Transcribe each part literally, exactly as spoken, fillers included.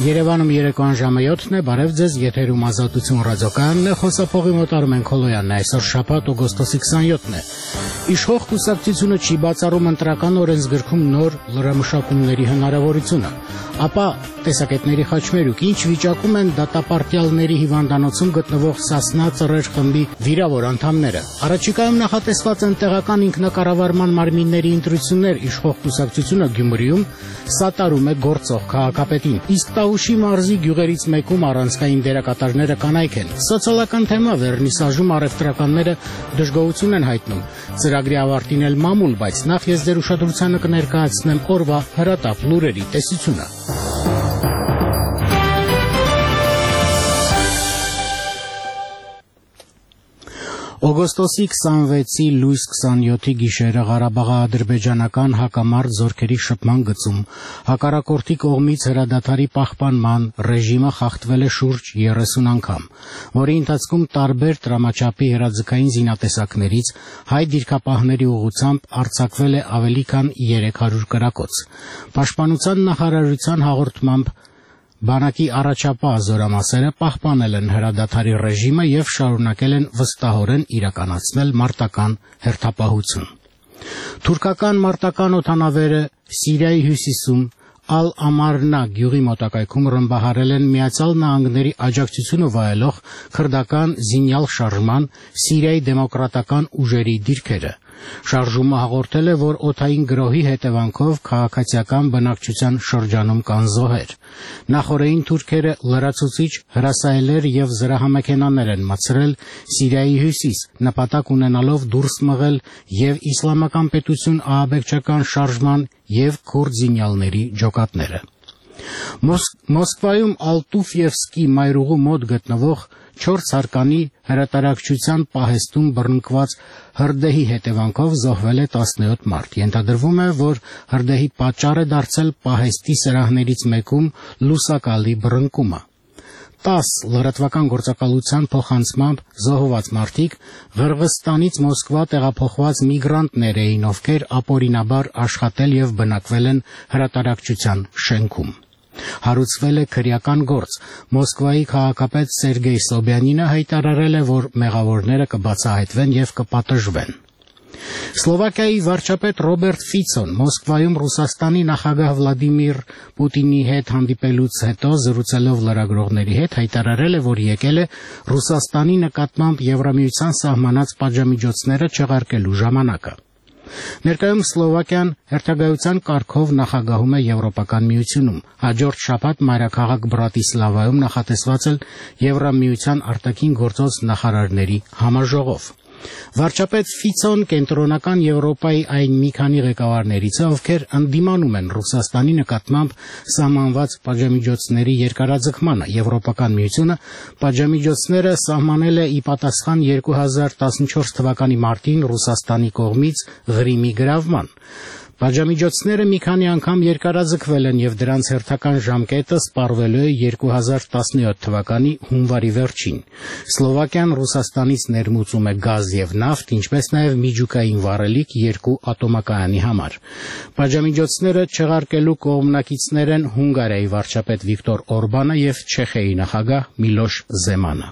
Երևանում երեկոյան ժամը յոթն է, բարև ձեզ, եթերում Ազատություն ռադիոկայանն է, խոսափողի մոտարում են Քոլոյանն է, այսօր շաբաթ օգոստոսի քսաներկուսն է։ Իշխող կուսակցությունը չի բացառում ընտրական օրենսգրքում նոր լրամշակումների հնարավորությունը, ապա տեսակետների խաչմերուկ ինչ վիճակում են դատապարտյալների հիվանդանոցում գտնվող Սասնա ծռեր խմբի վիրավոր անդամները։ Առաջիկայում նախատեսված են տեղական ինքնակառավարման մարմինների ընտրություններ, իշխող կուսակցությունը Գյումրիում սատարում է գործող քաղաքապետին, իսկ Տաուշի մարզի գյուղերից մեկում առանցքային դերակատարները կանայք են։ Սոցիալական թեմա վերնիսաժում առևտրականները դժգոհություն են հայտնում։ Ծրագրի ավարտին էլ մամուլ, բայց նախ ես ձեր ուշադրությանը կներկայացնեմ օրվա հրատապ լուրերի տեսությունը։ Օգոստոսի քսանվեցի լույս քսանյոթի գիշերը Ղարաբաղա-ադրբեջանական հակամարտ զորքերի շփման գծում հակառակորդի կողմից հրադադարի պահպանման ռեժիմը խախտվել է շուրջ երեսուն անգամ, որի ընթացքում տարբեր տրամաչափի հրաձգային զինատեսակներից հայ դիրքապահների ուղղությամբ արձակվել է ավելի քան երեք հարյուր կրակոց։ Պաշտպանության նախարարության հաղորդմամբ բանակի առաջապահ զորամասերը պահպանել են հրադադարի ռեժիմը և շարունակել են վստահորեն իրականացնել մարտական հերթապահություն։ Թուրքական մարտական օդանավերը Սիրիայի հյուսիսում Ալ-Ամարնա գյուղի մոտակայքում ռմբահարել են Միացյալ Նահանգների աջակցությունը վայելող քրդական զինյալ շարժման Սիրիայի դեմոկրատական ուժերի դիրքերը։ Շարժումը հաղորդել է, որ օդային գրոհի հետևանքով քաղաքացիական բնակչության շրջանում կան զոհեր։ Նախօրեին թուրքերը լրացուցիչ հրասայելեր և զրահամեքենաներ են մտցրել Սիրիայի հյուսիս, նպատակ ունենալով դուրս մղել և իսլամական պետություն ահաբեկչական շարժման և քուրդ զինյալների ջոկատները։ Մոսկվայում Ալտուֆիևսկի մայրուղու մոտ գտնվող չորս հարկանի հրատարակչության պահեստում բռնկված հրդեհի հետևանքով զոհվել է տասնյոթ մարդ։ Ենթադրվում է, որ հրդեհի պատճառ է դարձել պահեստի սրահներից մեկում լուսակալի բռնկումը։ տաս լրատվական գործակալության փոխանցմամբ զոհված մարդիկ Ղրղստանից Մոսկվա տեղափոխված միգրանտներ էին, ովքեր ապօրինաբար աշխատել և բնակվել են հրատարակչության շենքում։ Հարուցվել է քրեական գործ։ Մոսկվայի քաղաքապետ Սերգեյ Սոբյանինը հայտարարել է, որ մեղավորները կբացահայտվեն և կպատժվեն։ Սլովակիայի վարչապետ Ռոբերտ Ֆիցոն Մոսկվայում Ռուսաստանի նախագահ Վլադիմիր Պուտինի հետ հանդիպելուց հետո զրուցելով լրագրողների հետ հայտարարել է, որ եկել է Ռուսաստանի նկատմամբ Եվրամիության սահմանած պատժամիջոցները չեղարկելու ժամանակը։ Ներկայում Սլովակիան հերթագայության կարգով նախագահում է Եվրոպական միությունում։ Հաջորդ շաբաթ մայրաքաղաք Բրատիսլավայում նախատեսված է Եվրամիության արտաքին գործոց նախարարների համաժողով։ Վարչապետ Ֆիցոն կենտրոնական Եվրոպայի այն մի քանի ղեկավարներից է, ովքեր ընդդիմանում են Ռուսաստանի նկատմամբ սահմանված պատժամիջոցների երկարաձգմանը։ Եվրոպական միությունը պատժամիջոցները սահմանել է ի պատասխան երկու հազար տասնչորս թվականի մարտին Ռուսաստանի կողմից Ղրիմի գրավման։ Պատժամիջոցները մի քանի անգամ երկարաձգվել են և դրանց հերթական ժամկետը սպառվելու է երկու հազար տասնյոթ թվականի հունվարի վերջին։ Սլովակիան Ռուսաստանից ներմուծում է գազ և նավթ, ինչպես նաև միջուկային վառելիք երկու ատոմակայանի համար։ Պատժամիջոցները չեղարկելու կողմնակիցներ են Հունգարիայի վարչապետ Վիկտոր Օրբանը և Չեխիայի նախագահ Միլոշ Զեմանը։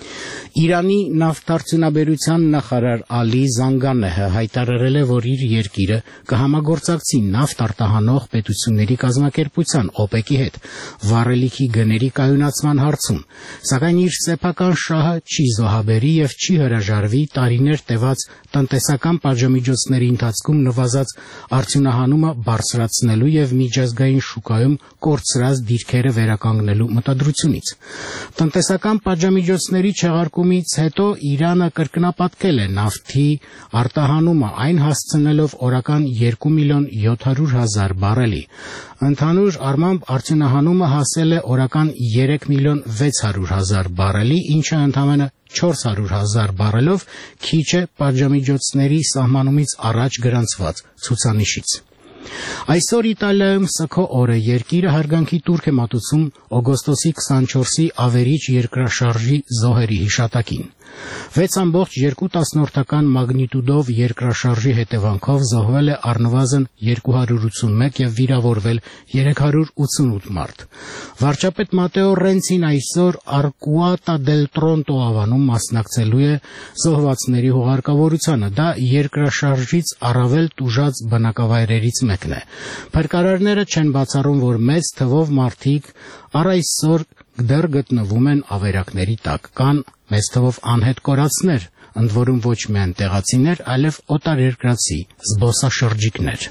Իրանի նավթարդյունաբերության նախարար Ալի Զանգանեհը հայտարարել է, որ իր երկիրը կհամագործակցի նավթ արտահանող պետությունների կազմակերպության օպեկի հետ վառելիքի գների կայունացման հարցում, սակայն իր սեփական շահը չի զոհաբերի և չի հրաժարվի տարիներ տևած տնտեսական պատժամիջոցների ընթացքում նվազած արդյունահանումը բարձրացնելու և միջազգային շուկայում կորցրած դիրքերը վերականգնելու մտադրությունից։ Տնտեսական պատժամիջոցների չեղարկումից հետո Իրանը կրկնապատկել է նավթի արտահանումը, այն հասցնելով օրական երկու միլիոն յոթ հարյուր հազար բարելի։ Ընդհանուր առմամբ արդյունահանումը հասել է օրական երեք միլիոն վեց հարյուր հազար բարելի, ինչը ընդամենը չորս հարյուր հազար բարելով քիչ է պատժամիջոցների սահմանումից առաջ գրանցված ցուցանիշից։ Այսօր Իտալիայում Սգո օր է, երկիրը հարգանքի տուրք է մատուցում օգոստոսի քսանչորսի ավերիչ երկրաշարժի զոհերի հիշատակին։ վեց ամբողջ երկու տասնորդական մագնիտուդով երկրաշարժի հետևանքով զոհվել է առնվազն երկու հարյուր ութսունմեկ եւ վիրավորվել երեք հարյուր ութսունութ մարդ։ Վարչապետ Մատեո Ռենցին այսօր Արկուատա դել Տրոնտո ավանում մասնակցելու է զոհվածների հուղարկավորությանը։ Դա երկրաշարժից առավել տուժած բնակավայրերից մեկն է։ Փրկարարները չեն բացառում, որ մեծ թվով մարդիկ առ այսօր դեռ գտնվում են ավերակների տակ, կան մեծ թվով անհետ կորածներ, ընդ որում ոչ միայն տեղացիներ, այլև օտարերկրացի զբոսաշրջիկներ։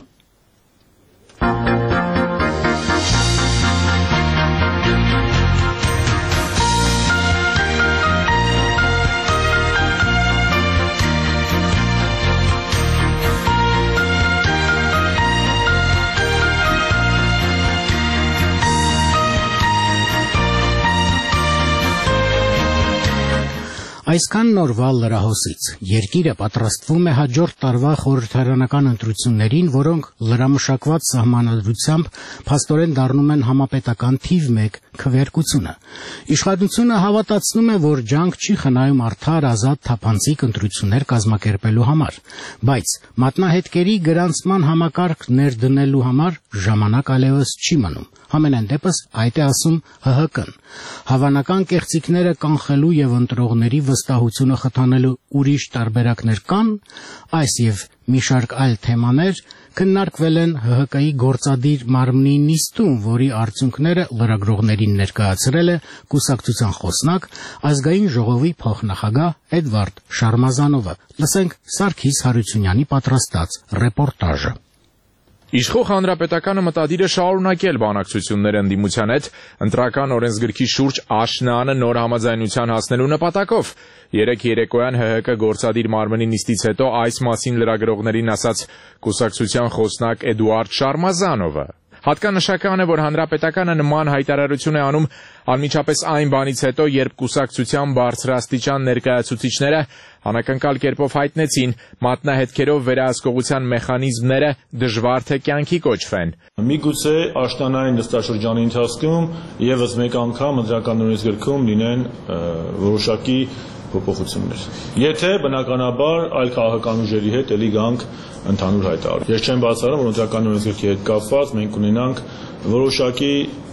Այսքան նորվալ լրահոսից երկիրը պատրաստվում է հաջորդ տարվա խորհրդարանական ընտրություններին, որոնք լրամշակված սահմանադրությամբ փաստորեն դառնում են համապետական թիվ մեկ քվեարկությունը։ Իշխանությունը հավատացնում է, որ ջանք չի խնայում արդար, ազատ, թափանցիկ ընտրություններ կազմակերպելու համար, բայց մատնահետքերի գրանցման համակարգ ներդնելու համար ժամանակ այլևս չի մնում։ Համենայն դեպս այդ է ասում Հ Հ Կն։ Հավանական կեղծիքները կանխելու եւ ընտրողների վստահությունը խթանելու ուրիշ տարբերակներ կան, այս եւ մի շարք այլ թեմաներ քննարկվել են Հ Հ Կի գործադիր մարմնի նիստում, որի արդյունքները լրագրողներին ներկայացրել է կուսակցության խոսնակ, ազգային ժողովի փոխնախագահ Էդվարդ Շարմազանովը։ Լսենք Սարգիս Հարությունյանի պատրաստած ռեպորտաժը։ Իշխող հանրապետականը մտադիր է շարունակել բանակցությունները ընդդիմության հետ ընտրական օրենսգրքի շուրջ աշնանը նոր համաձայնության հասնելու նպատակով։ Երեկ երեկոյան Հ Հ Կ գործադիր մարմնի նիստից հետո այս մասին լրագրողներին ասաց կուսակցության խոսնակ Էդուարդ Շարմազանովը։ Հատկանշական է, որ հանրապետականը նման հայտարարություն է անում անմիջապես այն բանից հետո, երբ կուսակցության բարձրաստիճան ներկայացուցիչները անակնկալ կերպով հայտնեցին մատնահետքերով վերահսկողության մեխանիզմները դժվար թե կյանքի կոչվեն։ Միգուցե աշնանային նստաշրջանի ընթացքում եւս մեկ անգամ ընտրական օրենսգրքում լինեն որոշակի փոփոխություններ։ Եթե բնականաբար այլ քաղաքական ուժերի հետ էլի գանք ընդհանուր հայտարարություն։ Ես չեմ բացառում, որ ընտրական օրենսգրքի հետ կապված մենք ունենանք որոշակի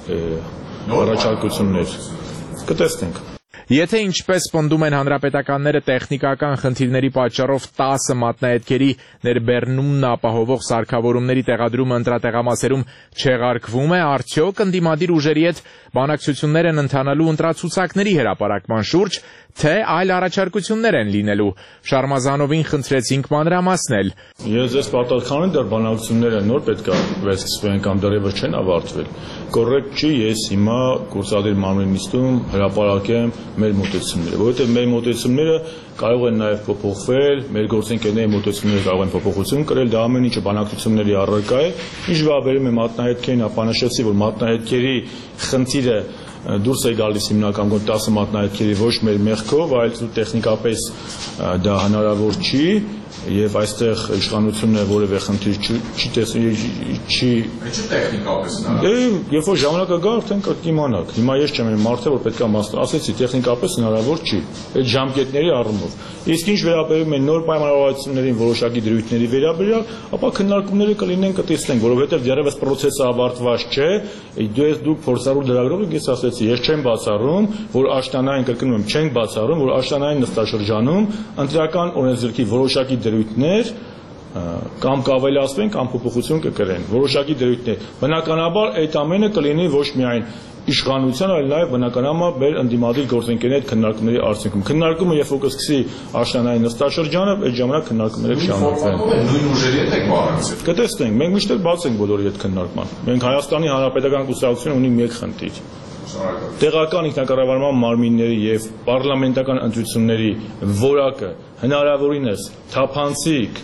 առաջարկություններ։ Կտեսնենք։ Եթե ինչպես պնդում են հանրապետականները տեխնիկական խնդիրների պատճառով տասը մատնահետքերի ներբեռնումն ապահովող սարքավորումների տեղադրումը ընտրատեղամասերում չեղարկվում է, արդյոք ընդդիմադիր ուժերի հետ բանակցություններ են ընթանալու ընտրացուցակների հրապարակման շուրջ, թե այլ առաջարկություններ են լինելու։ Շարմազանովին խնդրեցինք մանրամասնել։ Ես ձեզ պատասխանեմ, դեռ բանակցությունները նոր պետք է վերսկսվեն կամ դեռևս չեն ավարտվել։ Կոռեկտ չի ես հիմա գործադիր մարմնի նիստում հրապարակեմ մեր մոտեցումները, որովհետև մեր մոտեցումները կարող են նաև փոփոխվել, մեր գործընկերների մոտեցումները կարող են փոփոխություն կրել, դա ամեն ինչը բանակցությունների առարկա է։ Ինչ վերաբերում է մատնահետքերին, ապա նշեցի, որ մատնահետքերի խնդիրը դուրս է գալիս հիմնական գոն տասը մատնահետքերի ոչ մեր մեղքով, այլ տեխնիկապես դա հնարավոր չի եւ այստեղ իշխանությունը որևէ խնդիր չի տեսնում, չի տեխնիկապես երբ որ ժամանակը գա արդեն կիմանաք։ Հիմա ես չեմ մարդը, որ պետք է ասեցի տեխնիկապես հնարավոր չի այդ ժամկետների առումով։ Իսկ ինչ վերաբերում է նոր պայմանավորվածություններին որոշակի դրույթների վերաբերյալ, ապա քննարկումները կլինեն, կտեսնենք, որովհետեւ դեռևս process-ը ավարտված չէ։ Դուք դուք փորձառու լրագրող եք, ես ասեցի, ես չեմ բացառում, որ աշնանային կրկնում եմ, չենք բացառում, որ աշնանային նստաշրջանում ընտրական օրենսգրքի որոշակի դրույթներ կամ կավելացվեն կամ փոփոխություն կկրեն, որոշակի դրույթներ։ Բնականաբար այդ ամենը կլինի ոչ միայն իշխանության, այլ նաև բնականաբար մեր ընդդիմադիր գործընկերների հետ քննարկումների արդյունքում։ Քննարկումը երբ որ կսկսի աշնանային նստաշրջանը, այդ ժամանակ քննարկումները կշարունակվեն։ Նույն ուժերի հետ եք բանակցել։ Կտեսնենք, մենք միշտ բաց ենք բոլորի հետ քննարկման։ Մենք Հայաստանի Հանրապետական կուսակցությունը ունի մեկ խնդիր։ Տեղական ինքնակառավարման մարմինների եւ պարլամենտական ընտրությունների որակը հնարավորինս թափանցիկ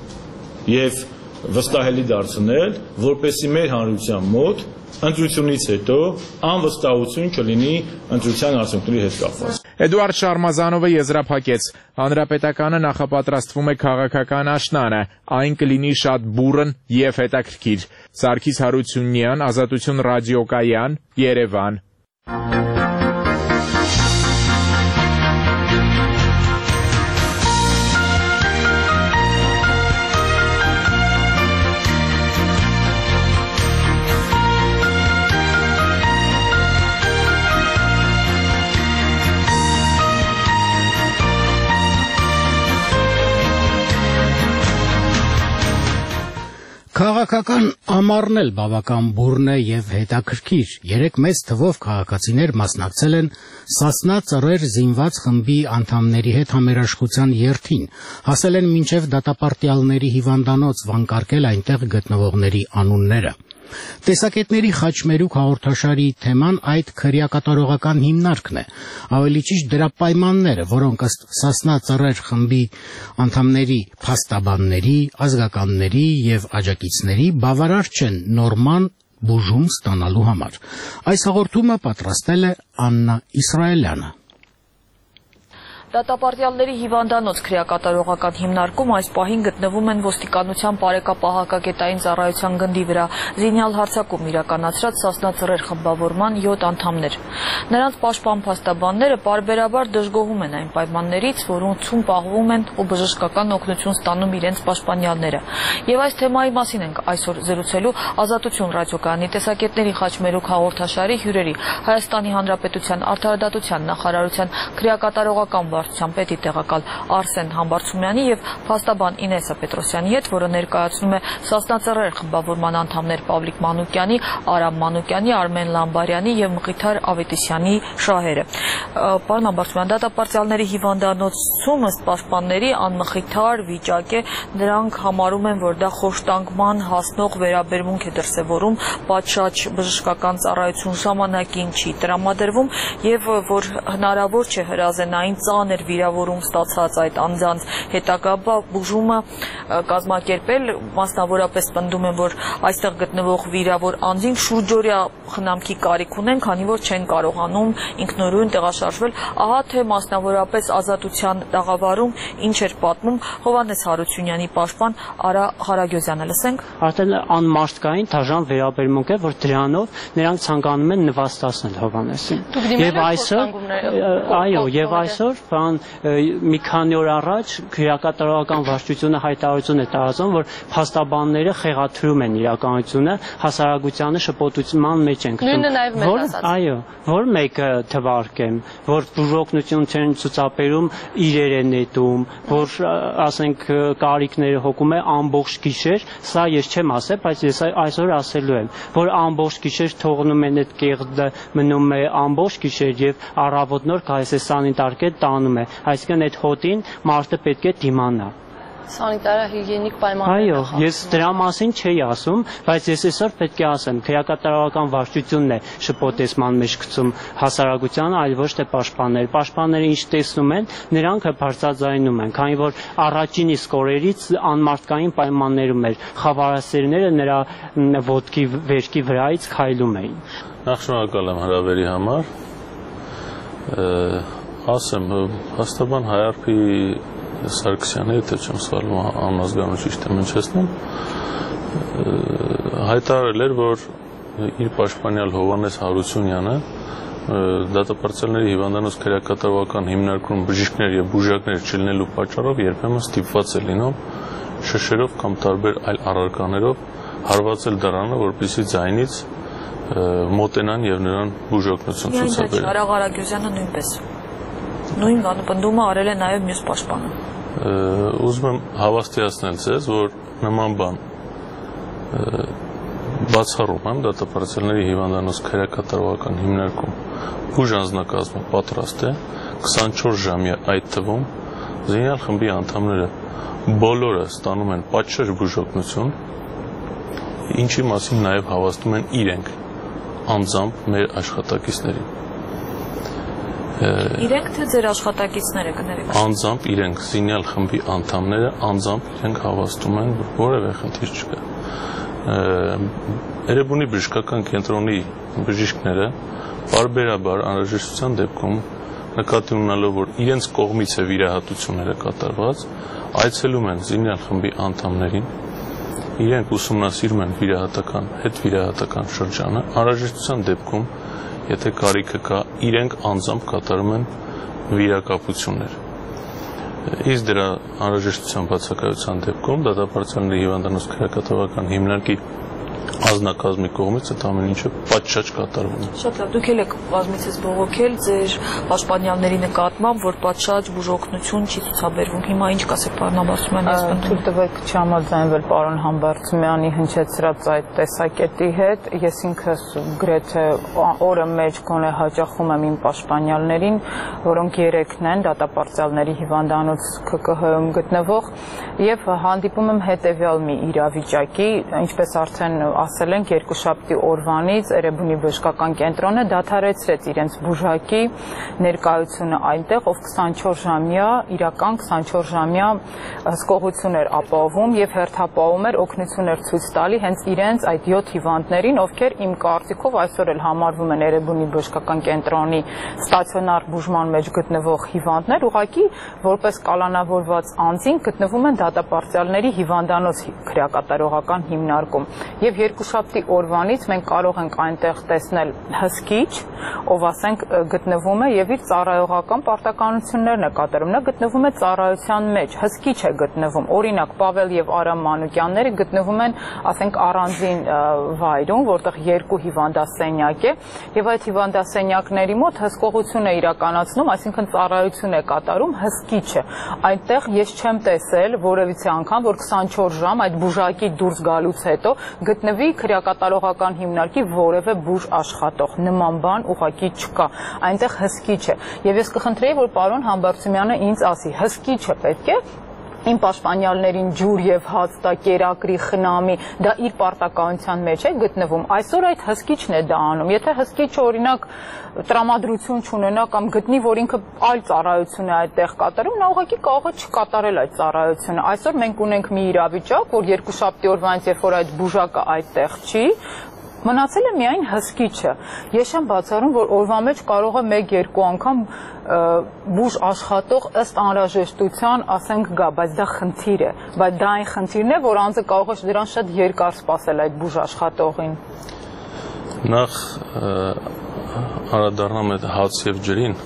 եւ վստահելի դարձնել, որպեսզի մեր հանրության մոտ ընտրությունից հետո անվստահություն չլինի ընտրության արդյունքների հետ կապված։ Էդուարդ Շարմազանովը եզրափակեց. Հանրապետականը նախապատրաստվում է քաղաքական աշնանը, այն կլինի շատ բուռն եւ հետաքրքիր։ Սարգիս Հարությունյան, Ազատություն ռադիոկայան, Երևան։ Իրական ամառն էլ բավական բուռն է եւ հետաքրքիր։ Երեք մեծ թվով քաղաքացիներ մասնակցել են Սասնա ծռեր զինված խմբի անդամների հետ համերաշխության երթին, հասել են մինչև դատապարտյալների հիվանդանոց վանկարկել այնտեղ գտնվողների անունները։ Տեսակետների խաչմերուկ հաղորդաշարի թեման այդ քրեակատարողական հիմնարկն է, ավելի ճիշտ դրա պայմանները, որոնք ըստ Սասնա ծռեր խմբի անդամների փաստաբանների, ազգականների եւ աջակիցների բավարար չեն նորմալ բուժում ստանալու համար։ Այս հաղորդումը պատրաստել է Աննա Իսրայելյանը։ Դատապարտյալների հիվանդանոց քրեակատարողական հիմնարկում այս պահին գտնվում են ոստիկանության բարեկապահակագետային ծառայության գնդի վրա զինյալ հարձակում իրականացրած Սասնա ծռեր խմբավորման յոթ անդամներ։ Նրանց պաշտպան փաստաբանները պարբերաբար դժգոհում են այն պայմաններից, որոնցում պահվում են ու բժշկական օգնություն ստանում իրենց պաշտպանյալները։ Եվ այս թեմայի մասին ենք այսօր զրուցելու Ազատություն ռադիոկայանի տեսակետների խաչմերուկ հաղորդաշարի հյուրերի Հայաստանի Հանրապետության Արդարադատության նախարարության քրեակատարողական վարչության պետի տեղակալ Արսեն Համբարձումյանի եւ փաստաբան Ինեսա Պետրոսյանի հետ, որը ներկայացնում է Սասնա ծռեր խմբավորման անդամներ Պավլիկ Մանուկյանի, Արամ Մանուկյանի, Արմեն Լամբարյանի եւ Մղիթար Ավետիսյանի շահերը։ Պարոն Համբարձումյան, դատապարտյալների հիվանդանոցում ըստ պաշտպանների անմխիթար վիճակ է, նրանք համարում են, որ դա խոշտանգման հասնող վերաբերմունք է դրսևորում, պատշաճ բժշկական ծառայություն ժամանակին չի տրամադրվում եւ որ հնարավոր չէ հրազենային ծանր վիրավորում ստացած այդ անձանց հետագա բուժումը կազմակերպել, մասնավորապես պնդում են, որ այստեղ գտնվող վիրավոր անձին շուրջօրյա խնամքի կարիք ունեն, քանի որ չեն կարողանում ինքնուրույն տեղաշարժվել, ահա թե մասնավորապես Ազատության տաղավարում ինչ էր պատմում Հովհաննես Հարությունյանի պաշտպան Արա Ղարագյոզյանը, լսենք։ Արդեն անմարդկային դաժան վերաբերմունք է, որ դրանով նրանք ցանկանում են նվաստացնել Հովհաննեսին։ Եվ այսօր, այո, եւ այսօր բան մի քանի օր առաջ քրեակատարողական վարչությունը հայտարարություն է տարածում, որ փաստաբանները խեղաթյուրում են իրականությունը, հասարակությանը շփոթության մեջ են գտնում։ Որ այո, որ մեկը թվարկեմ, որ բուժօգնություն չեն ցուցաբերում, իրեր են նետում, որ ասենք կարիքները հոգում է ամբողջ գիշեր, սա ես չեմ ասել, բայց ես այսօր ասելու եմ, որ ամբողջ գիշեր թողնում են այդ կեղտը, մնում է ամբողջ գիշեր եւ առավոտ նոր կայսե սանիտար տանում է, այսինքն այդ հոտին մարդը պետք է դիմանա։ Սանիտարահիգիենիկ պայմաններ։ Այո, ես դրա մասին չէի ասում, բայց ես այսօր պետք է ասեմ, քրեակատարողական վարչությունն է շփոթեցման մեջ գցում հասարակությանը, այլ ոչ թե պաշտպանները։ Պաշտպանները ինչ տեսնում են, նրանք բարձրաձայնում են, քանի որ առաջին իսկ օրերից անմարդկային պայմաններում էր, խավարասերները նրա ոտքի վերքի վրայից քայլում էին։ Նախ շնորհակալ եմ հրավերի համար։ Ասեմ, փաստաբան Հայարփի Սարգսյանը, եթե չեմ սխալվում, անազգանու ճիշտ եմ հնչեցնում, հայտարարել էր, որ իր պաշտպանյալ Հովհաննես Հարությունյանը դատապարտյալների հիվանդանոց քրեակատարողական հիմնարկում բժիշկներ եւ բուժակներ չլինելու պատճառով երբեմն ստիպված է լինում շշերով կամ տարբեր այլ առարկաներով հարվածել դռանը, որպեսզի ձայնից մոտենան եւ նրան բուժօգնություն ցուցաբերեն։ Արա Ղարագյոզյանը նույնպես նույն բանը արել է նաև մյուս պաշտպանը։ Ուզում եմ հավաստիացնել ձեզ, որ նման բան բացառում եմ, դատապարտյալների հիվանդանոց քրեակատարողական հիմնարկում բուժ անձնակազմը պատրաստ է քսանչորս ժամյա այդ թվում զինյալ խմբի անդամները բոլորը ստանում են պատշաճ բուժօգնություն, ինչի մասին նաև հավաստում են իրենք անձամբ մեր աշխատակիցներին։ Իրենք թե ձեր աշխատակիցները կներեք։ Անձամբ իրենք զինյալ խմբի անդամները անձամբ իրենք հավաստում են, որ որևէ խնդիր չկա։ Էրեբունի բժշկական կենտրոնի բժիշկները բարբերաբար անհրաժեշտության դեպքում նկատի ունենալով, որ իրենց կողմից է վիրահատությունները կատարված, այցելում են զինյալ խմբի անդամներին, իրենք ուսումնասիրում են վիրահատական, հետվիրահատական շրջանը, անհրաժեշտության դեպքում եթե կարիքը կա, իրենք անձամբ կատարում են վիրակապություններ։ Իսկ դրա անհրաժեշտության բացակայության դեպքում դատապարտյալների հիվանդանոց քրեակատարողական հիմնարկի անձնակազմի կողմից այդ ամեն ինչը պատշաճ կատարվում է։ Շատ լավ, դուք եք բազմիցս բողոքել ձեր պաշտպանյալների նկատմամբ, որ պատշաճ բուժօգնություն չի ցուցաբերվում։ Հիմա ինչ կասեք, պարոն Աբբասումյան, ես Թույլ տվեք չհամաձայնվել պարոն Համբարձումյանի հնչեցրած այդ տեսակետի հետ։ Ես ինքս գրեթե օրը մեջ գոնե հաճախում եմ իմ պաշտպանյալներին, որոնք երեքն են դատապարտյալների հիվանդանոց K K H-ում գտնվող, եւ հանդիպում եմ հետեւյալ մի իրավիճակի, ինչպես արդեն ասել ենք, երկուշաբթի օրվանից Էրեբունի բժշկական կենտրոնը դադարեցրեց իրենց բուժակի ներկայությունը այնտեղ, ով քսանչորս ժամյա, իրական քսանչորս ժամյա հսկողություն էր ապահովում եւ հերթապահում էր, օգնություն էր ցույց տալի հենց իրենց այդ յոթ հիվանդներին, ովքեր իմ կարծիքով այսօր էլ համարվում են Էրեբունի բժշկական կենտրոնի ստացիոնար բուժման մեջ գտնվող հիվանդներ, ուղղակի որպես կալանավորված անձին գտնվում են դատապարտյալների հիվանդանոց քրեակատարողական հիմնարկում։ Եվ երկուշաբթի օրվանից մենք կարող ենք այնտեղ տեսնել հսկիչ, ով ասենք գտնվում է եւ իր ծառայողական պարտականություններն է կատարում։ Նա գտնվում է ծառայության մեջ, հսկիչ է գտնվում։ Օրինակ Պավել եւ Արամ Մանուկյանները գտնվում են, ասենք, առանձին վայրում, որտեղ երկու հիվանդասենյակ է, եւ այդ հիվանդասենյակների մոտ հսկողություն է իրականացնում, այսինքն ծառայություն է կատարում հսկիչը։ Այնտեղ ես չեմ տեսել որևիցե անգամ, որ քսանչորս ժամ այդ բուժակի դուրս գալուց հետո գտնվի քրեակատարողական հիմնարկի որևէ բուժ աշխատող։ Նման բան ուղղակի չկա։ Այնտեղ հսկիչ է։ Եվ ես կխնդրեի, որ պարոն Համբարձումյանը ինձ ասի, հսկիչը պետք է իմ պաշտպանյալներին ջուր եւ հաց տա, կերակրի, խնամի, դա իր պարտականության մեջ է գտնվում։ Այսօր այդ հսկիչն է դա անում։ Եթե հսկիչը օրինակ տրամադրություն չունենա կամ գտնի, որ ինքը այլ ծառայություն է այդտեղ կատարում, նա ուղղակի կարող է չկատարել այդ ծառայությունը։ Այսօր մենք ունենք մի իրավիճակ, որ երկուշաբթի օրվանից, երբ որ այդ բուժակը այդտեղ չի, մնացել է միայն հսկիչը։ Ես չեմ բացառում, որ օրվա մեջ կարող է մեկ-երկու անգամ բուժ աշխատող ըստ անհրաժեշտության, ասենք, գա, բայց դա խնդիր է, բայց դա այն խնդիրն է, որ անձը կարող է դրան շատ երկար սպասել այդ բուժ աշխատողին։ Նախ անդրադառնամ այդ հաց եւ ջրին,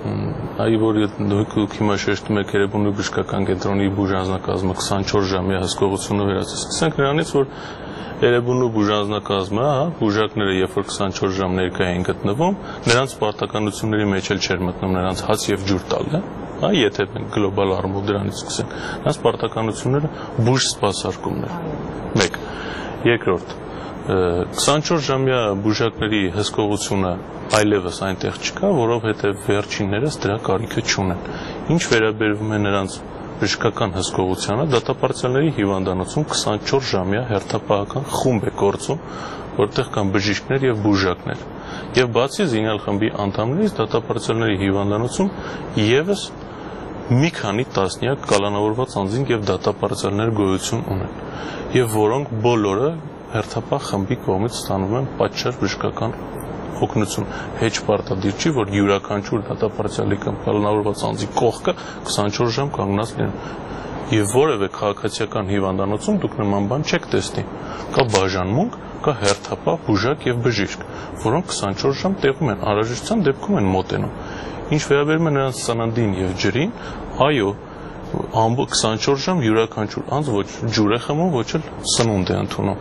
այ որ դուք հիմա շեշտում եք Էրեբունի բժշկական կենտրոնի բուժ անձնակազմը քսանչորս ժամյա հսկողությունը վերացրեց։ Սկսենք նրանից, որ Էրեբունու բուժանձնակազմը, բուժակները, երբ որ քսանչորս ժամ ներկա էին գտնվում, նրանց պարտականությունների մեջ էլ չէր մտնում նրանց հաց եւ ջուր տալը, հա, եթե մենք գլոբալ առումով դրանից սկսենք։ Նրանց պարտականությունները բուժ սպասարկումն էր։ Մեկ։ Երկրորդ, քսանչորս ժամյա բուժակների հսկողությունը այլևս այնտեղ չկա, որովհետեւ վերջիններս դրա կարիքը չունեն։ Ինչ վերաբերվում է նրանց բժշկական հսկողությանը, դատապարտյալների հիվանդանոցում քսանչորս ժամյա հերթապահական խումբ է գործում, որտեղ կան բժիշկներ եւ բուժակներ։ Եվ բացի զինյալ խմբի անդամներից դատապարտյալների հիվանդանոցում եւս մի քանի տասնյակ կալանավորված անձինք եւ դատապարտյալներ գոյություն ունեն, եւ որոնք բոլորը հերթապահ խմբի կողմից ստանում են պատշաճ բժշկական օգնություն, հեչ պարտադիր չի, որ յուրաքանչյուր դատապարտյալի կամ կալանավորված անձի կողքը քսանչորս ժամ կանգնած լինեն։ Եվ որևէ քաղաքացիական հիվանդանոցում դուք նման բան չեք տեսնի։ Կա բաժանմունք, կա հերթապահ, բուժակ եւ բժիշկ, որոնք քսանչորս ժամ տեղում են, անհրաժեշտության դեպքում են մոտենում։ Ինչ վերաբերում է նրանց սննդին եւ ջրին, այո, ամբողջ քսանչորս ժամ յուրաքանչյուր անձ ոչ ջուր է խմում, ոչ էլ սնունդ է ընդունում։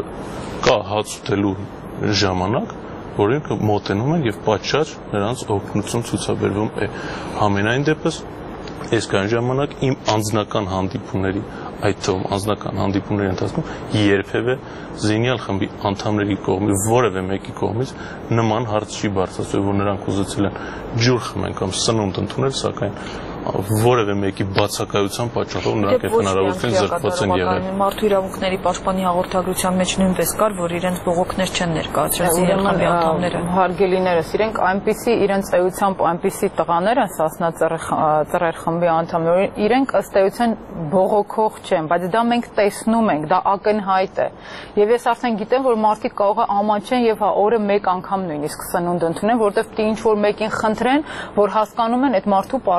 Կա հաց ուտելու ժամանակ, որոնք մոտենում են եւ պատշաճ նրանց օգնություն ցուցաբերվում է։ Համենայն դեպս ես կան ժամանակ իմ անձնական հանդիպումների, այդ թվում անձնական հանդիպումների ընթացքում երբևէ զինյալ խմբի անդամների կողմից որևէ մեկի կողմից նման հարց չի բարձրացվել, որ նրանք ուզեցել են ջուր խմեն կամ սնունդ ընդունել, սակայն որևէ մեկի բացակայության պատճառով նրանք այդ հնարավորությունից զրկված են եղել։ Մարդու իրավունքների պաշտպանի հաղորդագրության մեջ նույնպես կար, որ իրենց բողոքներ չեն ներկայացրել զինյալ խմբի անդամները։ Հարգելիներս, իրենք այնպիսի իրենց էությամբ այնպիսի տղաներ են Սասնա ծռեր խմբի անդամները, իրենք ըստ էության բողոքող չեն, բայց դա մենք տեսնում ենք, դա ակնհայտ է։ Եվ ես արդեն գիտեմ, որ մարդիկ կարող է ամաչեն եւ հա օրը մեկ անգամ նույնիսկ սնունդ ընդունեն, որտեղ պետք է ինչ որ մեկին խնդրեն, որ հասկանում են այդ մարդու պարտավորությունը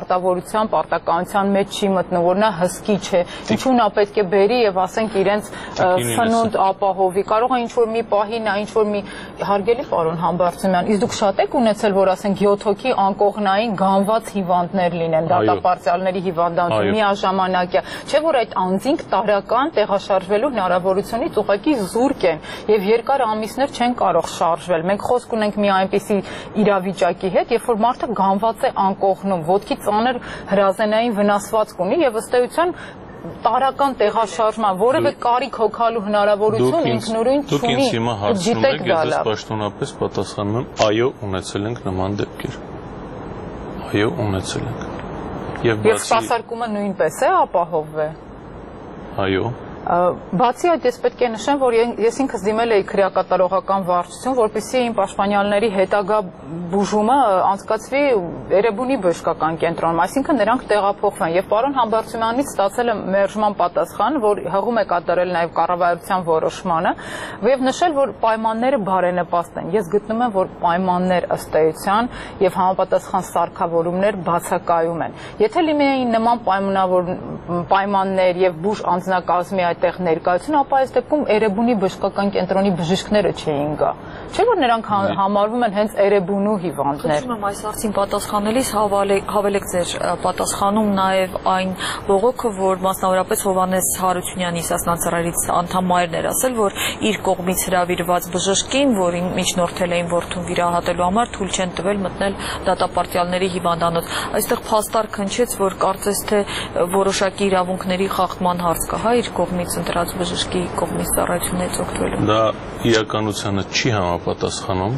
հաղորդակցության պարտականության մեջ չի մտնում, որ նա հսկի չէ, ինչու նա պետք է բերի եւ ասենք իրենց սնունդ ապահովի։ Կարող է ինչ-որ մի պահի նա ինչ-որ մի հարգելի պարոն Համբարձումյան, իսկ դուք շատ եք ունեցել, որ ասենք յոթ հոգի անկողնային գանված հիվանդներ լինեն, դատապարտյալների հիվանդանոցում միաժամանակյա, չէ՞ որ այդ անձինք տարական տեղաշարժվելու հնարավորությունից ուղղակի զուրկ են եւ երկար ամիսներ չեն կարող շարժվել։ Մենք խոսք ունենք մի այնպիսի իրավիճակի հետ, երբ որ մարդը գանված է անկողնում, ոտքի ծանր հրազենային վնասվածք ունի եւ ըստ էության տարական տեղաշարժման որևէ կարիք հոգալու հնարավորություն ինքնուրույն չունի։ Դուք ինձ հիմա հարցնում եք, ես պաշտոնապես պատասխանում եմ, այո, ունեցել ենք նման դեպքեր։ Այո, ունեցել ենք։ Եվ սպասարկումը նույնպես է ապահովվել։ Այո։ Բացի այդ, ես պետք է նշեմ, որ ես ինքս դիմել էի քրեակատարողական վարչություն, որպեսզի իմ պաշտպանյալների հետագա բուժումը անցկացվի Էրեբունի բժշկական կենտրոնում, այսինքն նրանք տեղափոխվեն։ Եվ պարոն Համբարձումյանից ստացել եմ մերժման պատասխան, որ հղում է կատարել նաև կառավարության որոշմանը, եւ նշել, որ պայմանները բարենպաստ են։ Ես գտնում եմ, որ պայմաններ ըստ էության եւ համապատասխան սարքավորումներ բացակայում են։ Եթե լինեին նման պայմաններ եւ բուժ անձնակազմի այդտեղ ներկայություն, ապա այս դեպքում Էրեբունի բժշկական կենտրոնի բժիշկները չէին գա։ Չէ՞ որ նրանք համարվում են հենց Էրեբունու հիվանդներ։ Խնդրում եմ այս հարցին պատասխանելիս հավելեք ձեր պատասխանում նաև այն բողոքը, որ մասնավորապես Հովհաննես Հարությունյանի Սասնան ծռայից անդամ մայրն էր ասել, որ իր կողմից հրավիրված բժշկին, որին միջնորդել էին որդուն վիրահատելու համար, թույլ չեն տվել մտնել դատապարտյալների հիվանդանոց։ Այստեղ փաստարկ հնչեց, որ կարծես թե որոշակի իրավունքների խախտման հարց կա, հա, իր կողմից ընտրած բժշկի կողմից ծառայություններից օգտվելու։ Դա իրականությանը չի համապատասխանում։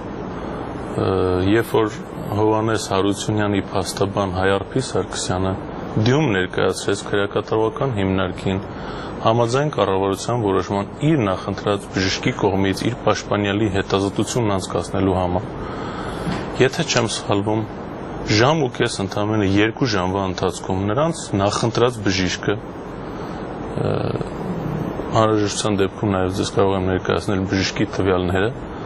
Երբ որ Հովհաննես Հարությունյանի փաստաբան Հայարփի Սարգսյանը դյում ներկայացրեց քրեակատարողական հիմնարկին համաձայն կառավարության որոշման իր նախընտրած բժշկի կողմից իր պաշտպանյալի հետազոտությունն անցկացնելու համար, եթե չեմ սխալվում, ժամ ու կես ընդամենը երկու ժամվա ընթացքում նրանց նախընտրած բժիշկը, անհրաժեշտության դեպքում նաև ձեզ կարող եմ ներկայացնել բժշկի տվյալները,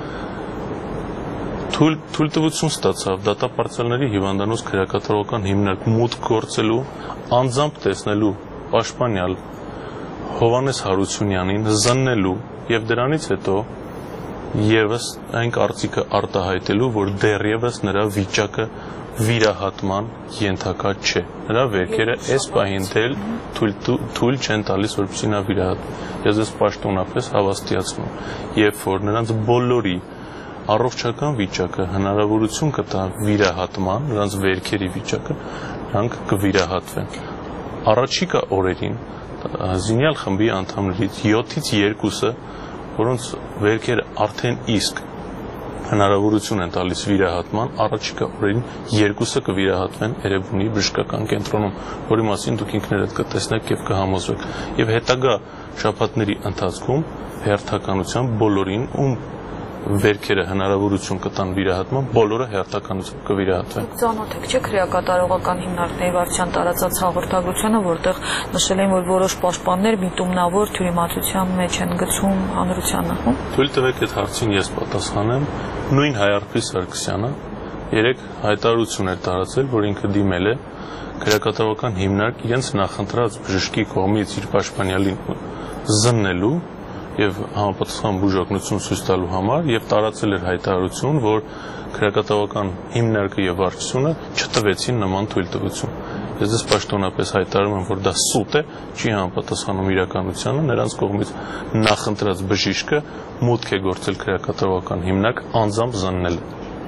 թույլտվություն ստացավ դատապարտյալների հիվանդանոց քրեակատարողական հիմնարկ մուտք գործելու, անձամբ տեսնելու պաշտպանյալ Հովհաննես Հարությունյանին, զննելու եւ դրանից հետո եւս այն կարծիքը արտահայտելու, որ դեռևս նրա վիճակը վիրահատման ենթակա չէ։ Նրա վերքերը այս պահին դել թույլ չեն տալիս, որպեսզի նա վիրահատվի։ Ես ես պաշտոնապես հավաստիացնում, երբ որ նրանց բոլորի առողջական վիճակը հնարավորություն կտա վիրահատման, նրանց վերքերի վիճակը, նրանք կվիրահատվեն։ Առաջիկա օրերին զինյալ խմբի անդամներից յոթից երկուսը, որոնց վերքերը արդեն իսկ հնարավորություն են տալիս վիրահատման, առաջիկա օրերին երկուսը կվիրահատվեն Էրեբունի բժշկական կենտրոնում, որի մասին դուք ինքներդ կտեսնեք եւ կհամոզվեք։ Եվ հետագա շաբաթների ընթացքում հերթականությամբ բոլորին, ում վերքերը հնարավորություն կտան վիրահատման, բոլորը հերթականությամբ կվիրահատվեն։ Դուք ծանոթ եք, չէ՞, քրեակատարողական հիմնարկների վարչության տարածած հաղորդագրությանը, որտեղ նշել են, որ որոշ պաշտպաններ միտումնավոր թյուրիմացության մեջ են գցում հանրությանը։ Թույլ տվեք այդ հարցին ես պատասխանեմ։ Նույն Հայարփի Սարգսյանը երեք հայտարարություն էր տարածել, որ ինքը դիմել է քրեակատարողական հիմնարկ իրենց նախընտրած բժշկի կողմից իր պաշտպանյալին զննելու եւ համապատասխան բուժօգնություն ցույց տալու համար եւ տարածել էր հայտարարություն, որ քրեակատարողական հիմնարկը եւ վարչությունը չտվեցին նման թույլտվություն։ Ես դες պաշտոնապես հայտարարում եմ, որ դա սուտ է, չի համապատասխանում իրականությանը, նրանց կողմից նախընտրած բժիշկը մուտք է գործել քրեակատարողական հիմնարկ անձամբ զննել։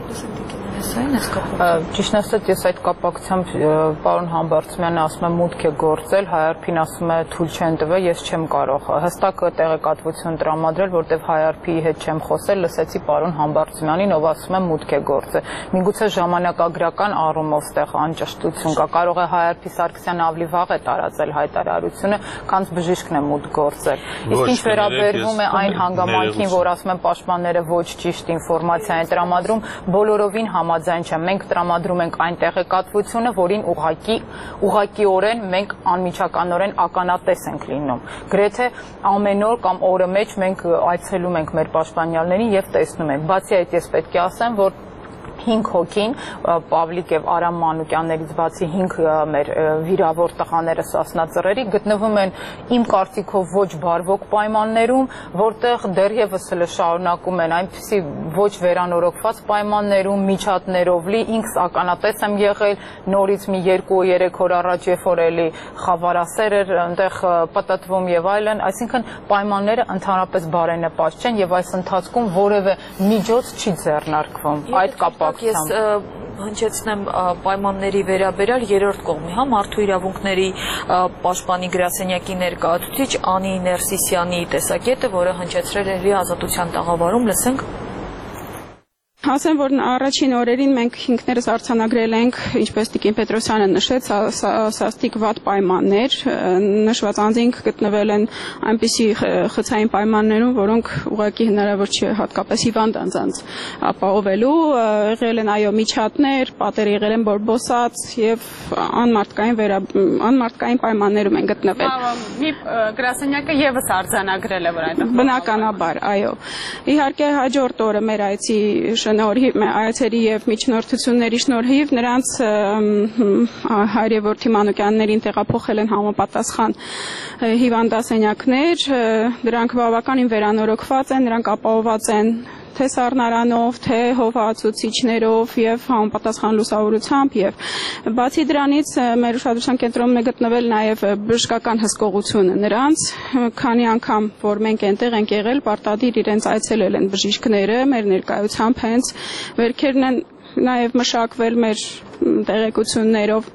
Ճիշտ ասած, ես այդ կապակցությամբ պարոն Համբարձումյանը ասում է մուտք է գործել, Հայարփին ասում է թույլ չեն տվել, ես չեմ կարող հստակ տեղեկատվություն տրամադրել, որտեղ Հայարփիի հետ չեմ խոսել, լսեցի պարոն Համբարձումյանին, ով ասում է մուտք է գործել։ Միգուցե ժամանակագրական առումով ստեղ անճշտություն կա, կարող է Հայարփի Սարգսյանը ավելի վաղ է տարածել հայտարարությունը, քան բժիշկն է մուտք գործել։ Իսկ ինչ վերաբերվում է այն հանգամանքին, որ ասում են պաշտպանները ոչ ճիշտ ինֆորմացիա են տրամադրում, բոլորովին համաձայն չեմ։ Մենք տրամադրում ենք այն տեղեկատվությունը, որին ուղղակի ուղղակիորեն մենք անմիջականորեն ականատես ենք լինում։ Գրեթե ամեն օր կամ օրը մեջ մենք այցելում ենք մեր պաշտպանյալներին եւ տեսնում ենք։ Բացի այդ, ես պետք է ասեմ, որ հինգ հոգին, Պավլիկ եւ Արամ Մանուկյաններից բացի հինգ մեր վիրավոր տղաները Սասնա ծռերի գտնվում են իմ կարծիքով ոչ բարվոք պայմաններում, որտեղ դեռևս հələ շարունակում են այնպիսի ոչ վերանորոգված պայմաններում, միջատներով լի, ինքս ականատես եմ եղել նորից մի երկու երեք օր առաջ, երբ որ էլի խավարասեր էր այնտեղ պտտվում եւ այլն, այսինքն պայմանները ընդհանրապես բարենպաստ չեն եւ այս ընթացքում որևէ միջոց չի ձեռնարկվում այդ կապակցությամբ։ Հնչեցնեմ պայմանների վերաբերյալ երրորդ կողմի, հա, մարդու իրավունքների պաշտպանի գրասենյակի ներկայացուցիչ Անի Ներսիսյանի տեսակետը, որը հնչեցրել է ազատության տաղավարում, լսենք։ Ասեմ, որ առաջին օրերին մենք ինքներս արձանագրել ենք, ինչպես Տիկին Պետրոսյանը նշեց, սաստիկ վատ պայմաններ, նշված անձինք գտնվել են այնպիսի խցային պայմաններում, որոնք ուղղակի հնարավոր չի հատկապես հիվանդ անձանց ապահովելու, եղել են այո միջատներ, պատեր եղել են բորբոսած եւ անմարդկային անմարդկային պայմաններում են գտնվել։ Մի գրասենյակը եւս արձանագրել է, որ այնտեղ բնականաբար, այո։ Իհարկե հաջորդ օրը մեր այցի շնորհիվ այցերի եւ միջնորդությունների շնորհիվ նրանց հայրեվորթի Մանուկյաններին տեղափոխել են համապատասխան հիվանդասենյակներ, դրանք բավականին վերանորոգված են, նրանք ապահովված են թե սառնարանով, թե հովհացուցիչներով եւ համապատասխան լուսավորությամբ եւ բացի դրանից մեր ուշադրության կենտրոնում է գտնվել նաեւ բժշկական հսկողությունը նրանց, քանի անգամ որ մենք այնտեղ ենք եղել, պարտադիր իրենց այցելել են բժիշկները մեր ներկայությամբ հենց վերքերն են նաեւ մշակվել մեր տեղեկություններով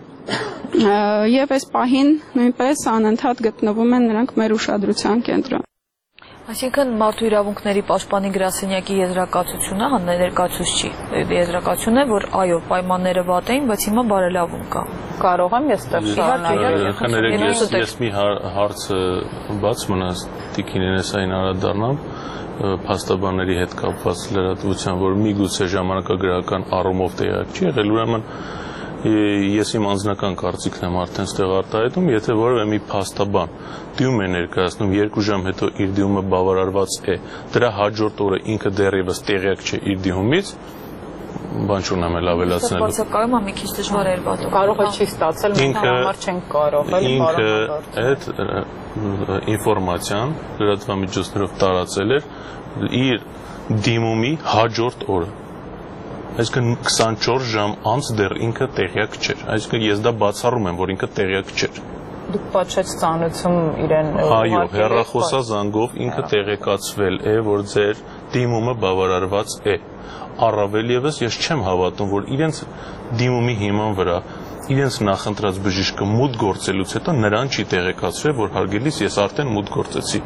եւ այս պահին նույնպես անընդհատ գտնվում են նրանք մեր ուշադրության կենտրոնում։ Այսինքն մարդու իրավունքների պաշտպանի գրասենյակի եզրակացությունը հանն ներկայացուց չի։ Եզրակացությունն է, որ այո, պայմանները վատ էին, բայց հիմա բարելավում կա։ Կարող եմ ես տեղ շարունակել։ Կներեք, ես մի հարցը բաց մնաց Տիկին Ինեսային անդրադառնամ փաստաբանների հետ կապված լրատվության, որ միգուցե ժամանակագրական առումով տեղյակ չի եղել, ուրեմն ես իմ անձնական կարծիքն եմ արդեն ստեղ արտահայտում, եթե որևէ մի փաստաբան դյում է ներկայացնում երկու ժամ հետո իր դյումը բավարարված է, դրա հաջորդ օրը ինքը դեռևս տեղյակ չէ իր դյումից, բան չունեմ էլ ավելացնելու։ Բացակայում է մի քիչ դժվար էր պատահել։ Կարող է չի ստացել, մենք համար չենք կարող, էլի ինքը այդ ինֆորմացիան լրատվամիջոցներով տարածել էր իր դիմումի հաջորդ օրը։ Այսինքն քսանչորս ժամ անց դեռ ինքը տեղյակ չէր։ Այսինքն ես դա բացառում եմ, որ ինքը տեղյակ չէր։ Դուք պատշաճ ծանուցում իրեն այո, հեռախոսազանգով ինքը տեղեկացվել է, որ ձեր դիմումը բավարարված է։ Առավել եւս ես չեմ հավատում, որ իրենց դիմումի հիման վրա իրենց նախընտրած բժիշկը մուտք գործելուց հետո նրան չի տեղեկացրել, որ հարգելիս ես արդեն մուտք գործեցի։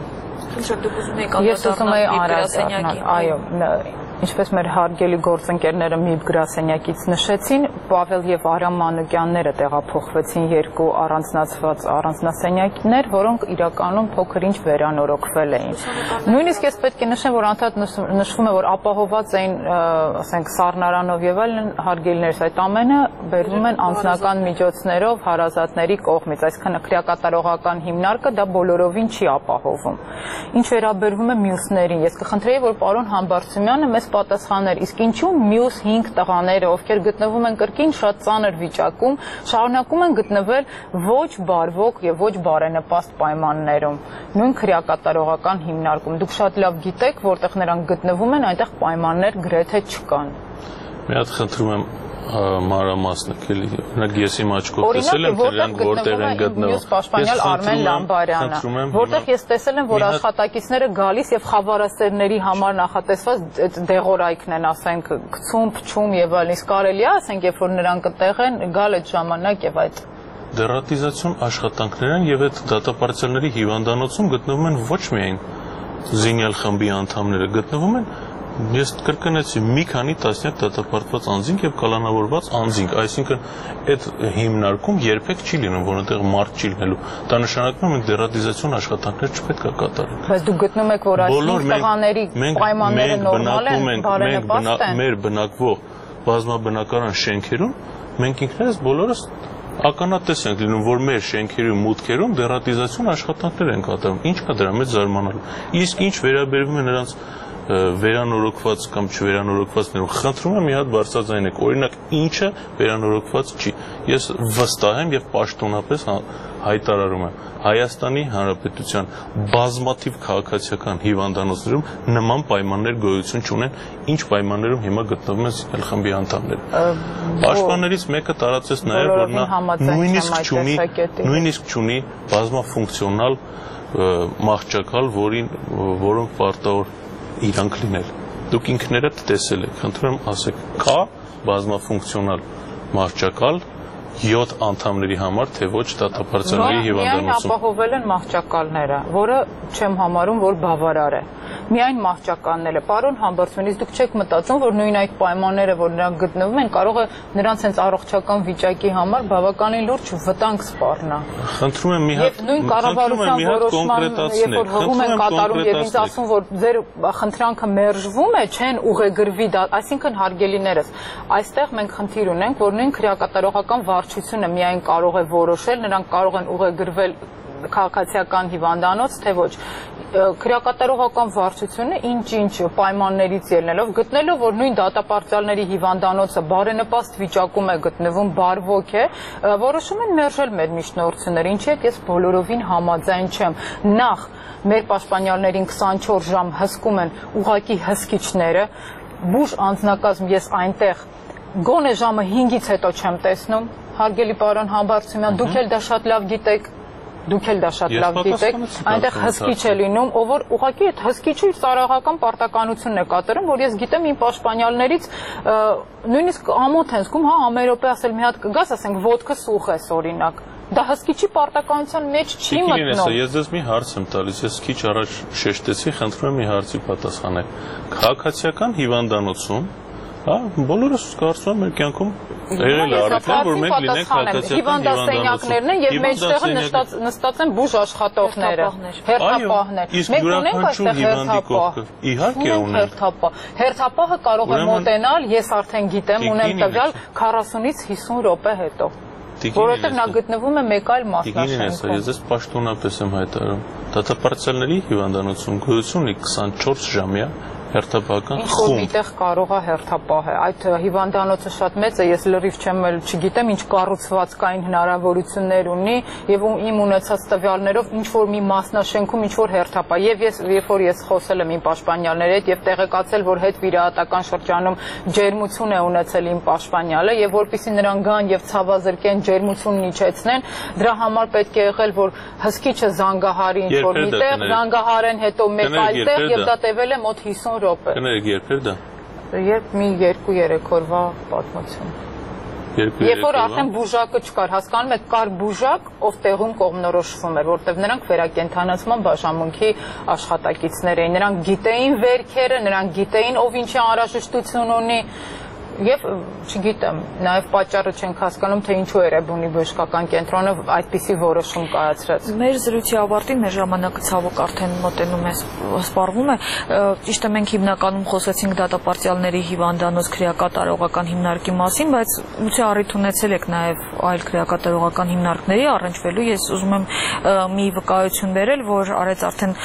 Ես ուզում եի անդրադառնալ, այո, ինչպես մեր հարգելի գործընկերները մի գրասենյակից նշեցին, Պավել եւ Արամ Մանուկյանները տեղափոխվեցին երկու առանձնացված առանձնասենյակներ, որոնք իրականում փոքր-ինչ վերանորոգվել էին։ Նույնիսկ ես պետք է նշեմ, որ անդադ նշվում է, որ ապահովված էին, ասենք, սառնարանով եւ այլն, հարգելիներս, այդ ամենը բերվում են անձնական միջոցներով հարազատների կողմից, այսինքն քրեակատարողական հիմնարկը դա բոլորովին չի ապահովում։ Ինչ վերաբերվում է մյուսներին, ես կխնդրեի, որ պարոն Համբարձումյանը մեզ պատասխաներ, իսկ ինչու մյուս հինգ տղաները, ովքեր գտնվում են կրկին շատ ծանր վիճակում, շարունակում են գտնվել ոչ բարվոք եւ ոչ բարենպաստ պայմաններում, նույն քրեակատարողական հիմնարկում։ Դուք շատ լավ գիտեք, որտեղ նրանք գտնվում են, այնտեղ պայմաններ գրեթե չկան։ Մի հատ խնդրում եմ մանրամասնակ էլի, օրինակ ես իմ աչքով տեսել եմ, թե նրանք որտեղ են գտնվում։ Պաշտպանյալ Արմեն Լամբարյանը, որտեղ ես տեսել եմ, որ աշխատակիցները գալիս եւ խավարասերների համար նախատեսված այդ դեղորայքն են, ասենք, գցում, փչում եւ այլն, իսկ կարելի է, ասենք, երբ որ նրանք այդտեղ են, գալ այդ ժամանակ եւ այդ դերատիզացիոն աշխատանքներ են եւ այդ դատապարտյալների հիվանդանոցում գտնվում են ոչ միայն զինյալ խմբի անդամները, գտնվում են Ես կրկնեցի մի քանի տասնյակ դատապարտված անձինք եւ կալանավորված անձինք, այսինքն այդ հիմնարկում երբեք չի լինում, որոնտեղ մարդ չի լինելու։ Դա նշանակում է մենք դերատիզացիոն աշխատանքներ չպետք է կատարենք։ Բայց դուք գտնում եք, որ այս տղաների պայմանները նորմալ են, բարենպաստ են։ Մեր բնակվող բազմաբնակարան շենքերում մենք ինքներս բոլորս ականատես ենք լինում, որ մեր շենքերի մուտքերում դերատիզացիոն աշխատանքներ են կատարվում։ Ինչ կա դրա մեջ զարմանալու։ Իսկ ինչ վերաբերվում է նրանց վերանորոգված կամ չվերանորոգվածներով խնդրում եմ մի հատ բարձրաձայնեք, օրինակ ինչը վերանորոգված չի։ Ես վստահ եմ եւ պաշտոնապես հայտարարում եմ, Հայաստանի Հանրապետության բազմաթիվ քաղաքացիական հիվանդանոցներում նման պայմաններ գոյություն չունեն, ինչ պայմաններում հիմա գտնվում են զինյալ խմբի անդամները։ Պաշտպաններից մեկը տարածեց նաեւ, որ նա նույնիսկ չունի, նույնիսկ չունի բազմաֆունկցիոնալ մահճակալ, որին որոնք պարտավոր իրանք լինել։ Դուք ինքներդ տեսել եք, խնդրում եմ ասեք, կա բազմաֆունկցիոնալ մահճակալ յոթ անդամների համար, թե ոչ դատապարտյալների հիվանդանոցում։ Միայն ապահովել են մահճակալները, որը չեմ համարում, որ բավարար է։ Միայն մահճականները, պարոն Համբարձումյան, իսկ դուք չեք մտածում, որ նույն այդ պայմանները, որ նրանք գտնվում են, կարող է նրանց հենց առողջական վիճակի համար բավականին լուրջ վտանգ սպառնա։ Խնդրում եմ մի հատ, նույն կառավարության որոշման, երբ որ հղում են կատարում եւ ինձ ասում, որ ձեր խնդրանքը մերժվում է, չեն ուղեգրվի, այսինքն հարգելիներս, այստեղ մենք խնդիր ունենք, որ նույն քրեակատարողական վարչությունը միայն կարող է որոշել, նրանք կարող են ուղեգրվել քաղաքացիական հիվանդանոց, թե ոչ։ Քրեակատարողական վարչությունը ինչ-ինչ պայմաններից ելնելով, գտնելով, որ նույն դատապարտյալների հիվանդանոցը բարենպաստ վիճակում է գտնվում, բարվոք է, որոշում են մերժել մեր միջնորդությունները, ինչի հետ ես բոլորովին համաձայն չեմ։ Նախ մեր պաշտպանյալներին քսանչորս ժամ հսկում են ուղակի հսկիչները, բուժ անձնակազմ ես այնտեղ գոնե ժամը հինգից հետո չեմ տեսնում, հարգելի պարոն Համբարձումյան, դուք էլ դա շատ լավ գիտեք, դուք էլ դա շատ լավ գիտեք, այնտեղ հսկիչ է լինում, ով որ ուղղակի այդ հսկիչը իր ծառայական պարտականությունն է կատարում, որ ես գիտեմ իմ պաշտպանյալներից նույնիսկ ամոթ են զգում, հա, ամերոպե ասել մի հատ կգաս, ասենք ոդկը սուխ ես օրինակ։ Դա հսկիչի պարտականության մեջ չի մտնում։ Ես ձեզ մի հարց եմ տալիս, ես քիչ առաջ շեշտեցի, խնդրում եմ մի հարցի պատասխանեք։ Քաղաքացիական հիվանդանոցում, հա, բոլորս կարծում եմ մեր կյանքում եղել է առիթներ, որ մենք լինենք քաղաքացիական հիվանդասենյակներն են եւ մեջտեղը նստած են բուժ աշխատողները, հերթապահներ։ Մենք ունենք այստեղ հերթապահ։ Իհարկե ունենք։ Հերթապահը կարող է մոտենալ, ես արդեն գիտեմ, ունեմ տվյալ քառասունից հիսուն րոպե հետո։ Որովհետև նա գտնվում է մեկ այլ մասնաշենքում։ Ես ես պաշտոնապես եմ հայտարարում, դատապարտյալների հիվանդանոցում գոյություն ունի քսանչորս ժամյա հերթապահական խումբ։ Միտեղ կարող է հերթապահ է։ Այդ հիվանդանոցը շատ մեծ է, ես լրիվ չեմ էլ չգիտեմ ինչ կառուցվածքային հնարավորություններ ունի եւ իմ ունեցած տվյալներով ինչ որ մի մասնաշենքում ինչ որ հերթապահ։ Եվ ես երբ որ ես խոսել եմ իմ պաշտպանյալների հետ եւ տեղեկացել, որ հետ վիրահատական շրջանում ջերմություն է ունեցել իմ պաշտպանյալը եւ որպեսզի նրան գան եւ ցավազրկեն, ջերմությունն իջեցնեն, դրա համար պետք է եղել, որ հսկիչը զանգահարի ինչ որ միտեղ, զանգահարեն հետո մեկ այլ տեղ եւ դա տևել է մոտ հիսուն րոպե։ Կներեք, երբ էր դա։ Երբ մի երկու-երեք օրվա պատմություն։ Երբ որ արդեն բուժակը չկար, հասկանում եք, կար բուժակ, ով տեղում կողմնորոշվում էր, որտեղ նրանք վերակենդանացման բաժանմունքի աշխատակիցներ էին, նրանք գիտեին վերքերը, նրանք գիտեին ով ինչի անհրաժեշտություն ունի, եւ չգիտեմ, նաեւ պատճառը չենք հասկանում, թե ինչու Էրեբունի բժշկական կենտրոնը այդպիսի որոշում կայացրեց։ Մեր զրույցի ավարտին մեր ժամանակը ցավոք արդեն մոտենում է, սպառվում է։ Ճիշտ է, մենք հիմնականում խոսեցինք դատապարտյալների հիվանդանոց քրեակատարողական հիմնարկի մասին, բայց ուցի առիթ ունեցել եք նաեւ այլ քրեակատարողական հիմնարկների առնչվելու։ Ես ուզում եմ մի վկայություն բերել, որ արեց արդեն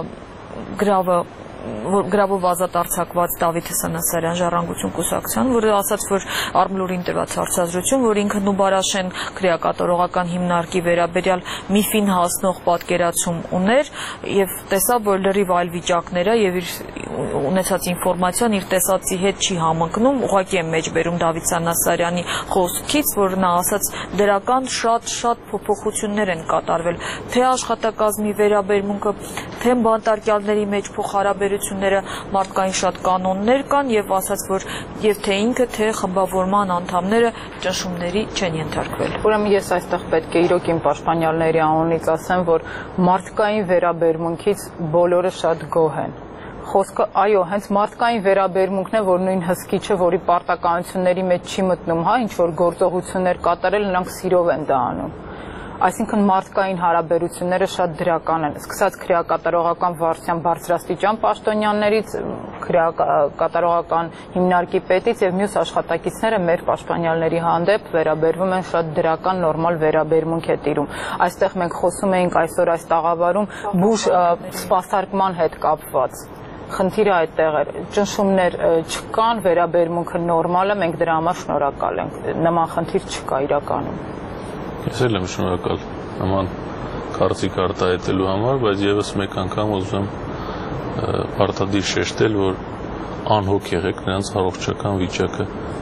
գրավը գրավով ազատ արձակված Դավիթ Սանասարյան Ժառանգություն կուսակցության, որը ասաց, որ Արմլուրին տրված հարցազրույցում, որ ինքը Նուբարաշեն քրեակատարողական հիմնարկի վերաբերյալ միֆին հասնող պատկերացում ուներ եւ տեսավ, որ լրիվ այլ վիճակները եւ իր ունեցած ինֆորմացիան իր տեսածի հետ չի համընկնում, ուղղակի է մեջբերում Դավիթ Սանասարյանի խոսքից, որ նա ասաց դրական շատ-շատ փոփոխություններ են կատարվել, թե աշխատակազմի վերաբերմունքը, թե բանտարկյալների մեջ փոխհարաբերությունները, մարդկային շատ կանոններ կան եւ ասաց, որ եւ թե ինքը, թե խմբավորման անդամները ճնշումների չեն ենթարկվել։ Ուրեմն ես այստեղ պետք է իրոք իմ պաշտպանյալների անունից ասեմ, որ մարդկային վերաբերմունքից բոլորը շատ գոհ են։ Խոսքը, այո, հենց մարդկային վերաբերմունքն է, որ նույն հսկիչը, որի պարտականությունների մեջ չի մտնում, հա, ինչ որ գործողություններ կատարել, նրանք սիրով են դա անում։ Այսինքն մարդկային հարաբերությունները շատ դրական են, սկսած քրեակատարողական վարչության բարձրաստիճան պաշտոնյաներից, քրեակատարողական հիմնարկի պետից եւ մյուս աշխատակիցները մեր պաշտպանյալների հանդեպ վերաբերվում են շատ դրական, նորմալ վերաբերմունք է տիրում։ Այստեղ մենք խոսում էինք այսօր այս տաղավարում բուժ սպասարկման հետ կապված։ խնդիրը այդտեղ էր։ Ճնշումներ չկան, վերաբերմունքը նորմալ է, մենք դրա համար շնորհակալ ենք։ Նման խնդիր չկա իրականում։ Ես էլ եմ շնորհակալ նման կարծիք արտահայտելու համար, բայց եւս մեկ անգամ ուզում եմ պարտադիր շեշտել, որ անհոգ եղեք, նրանց առողջական վիճակը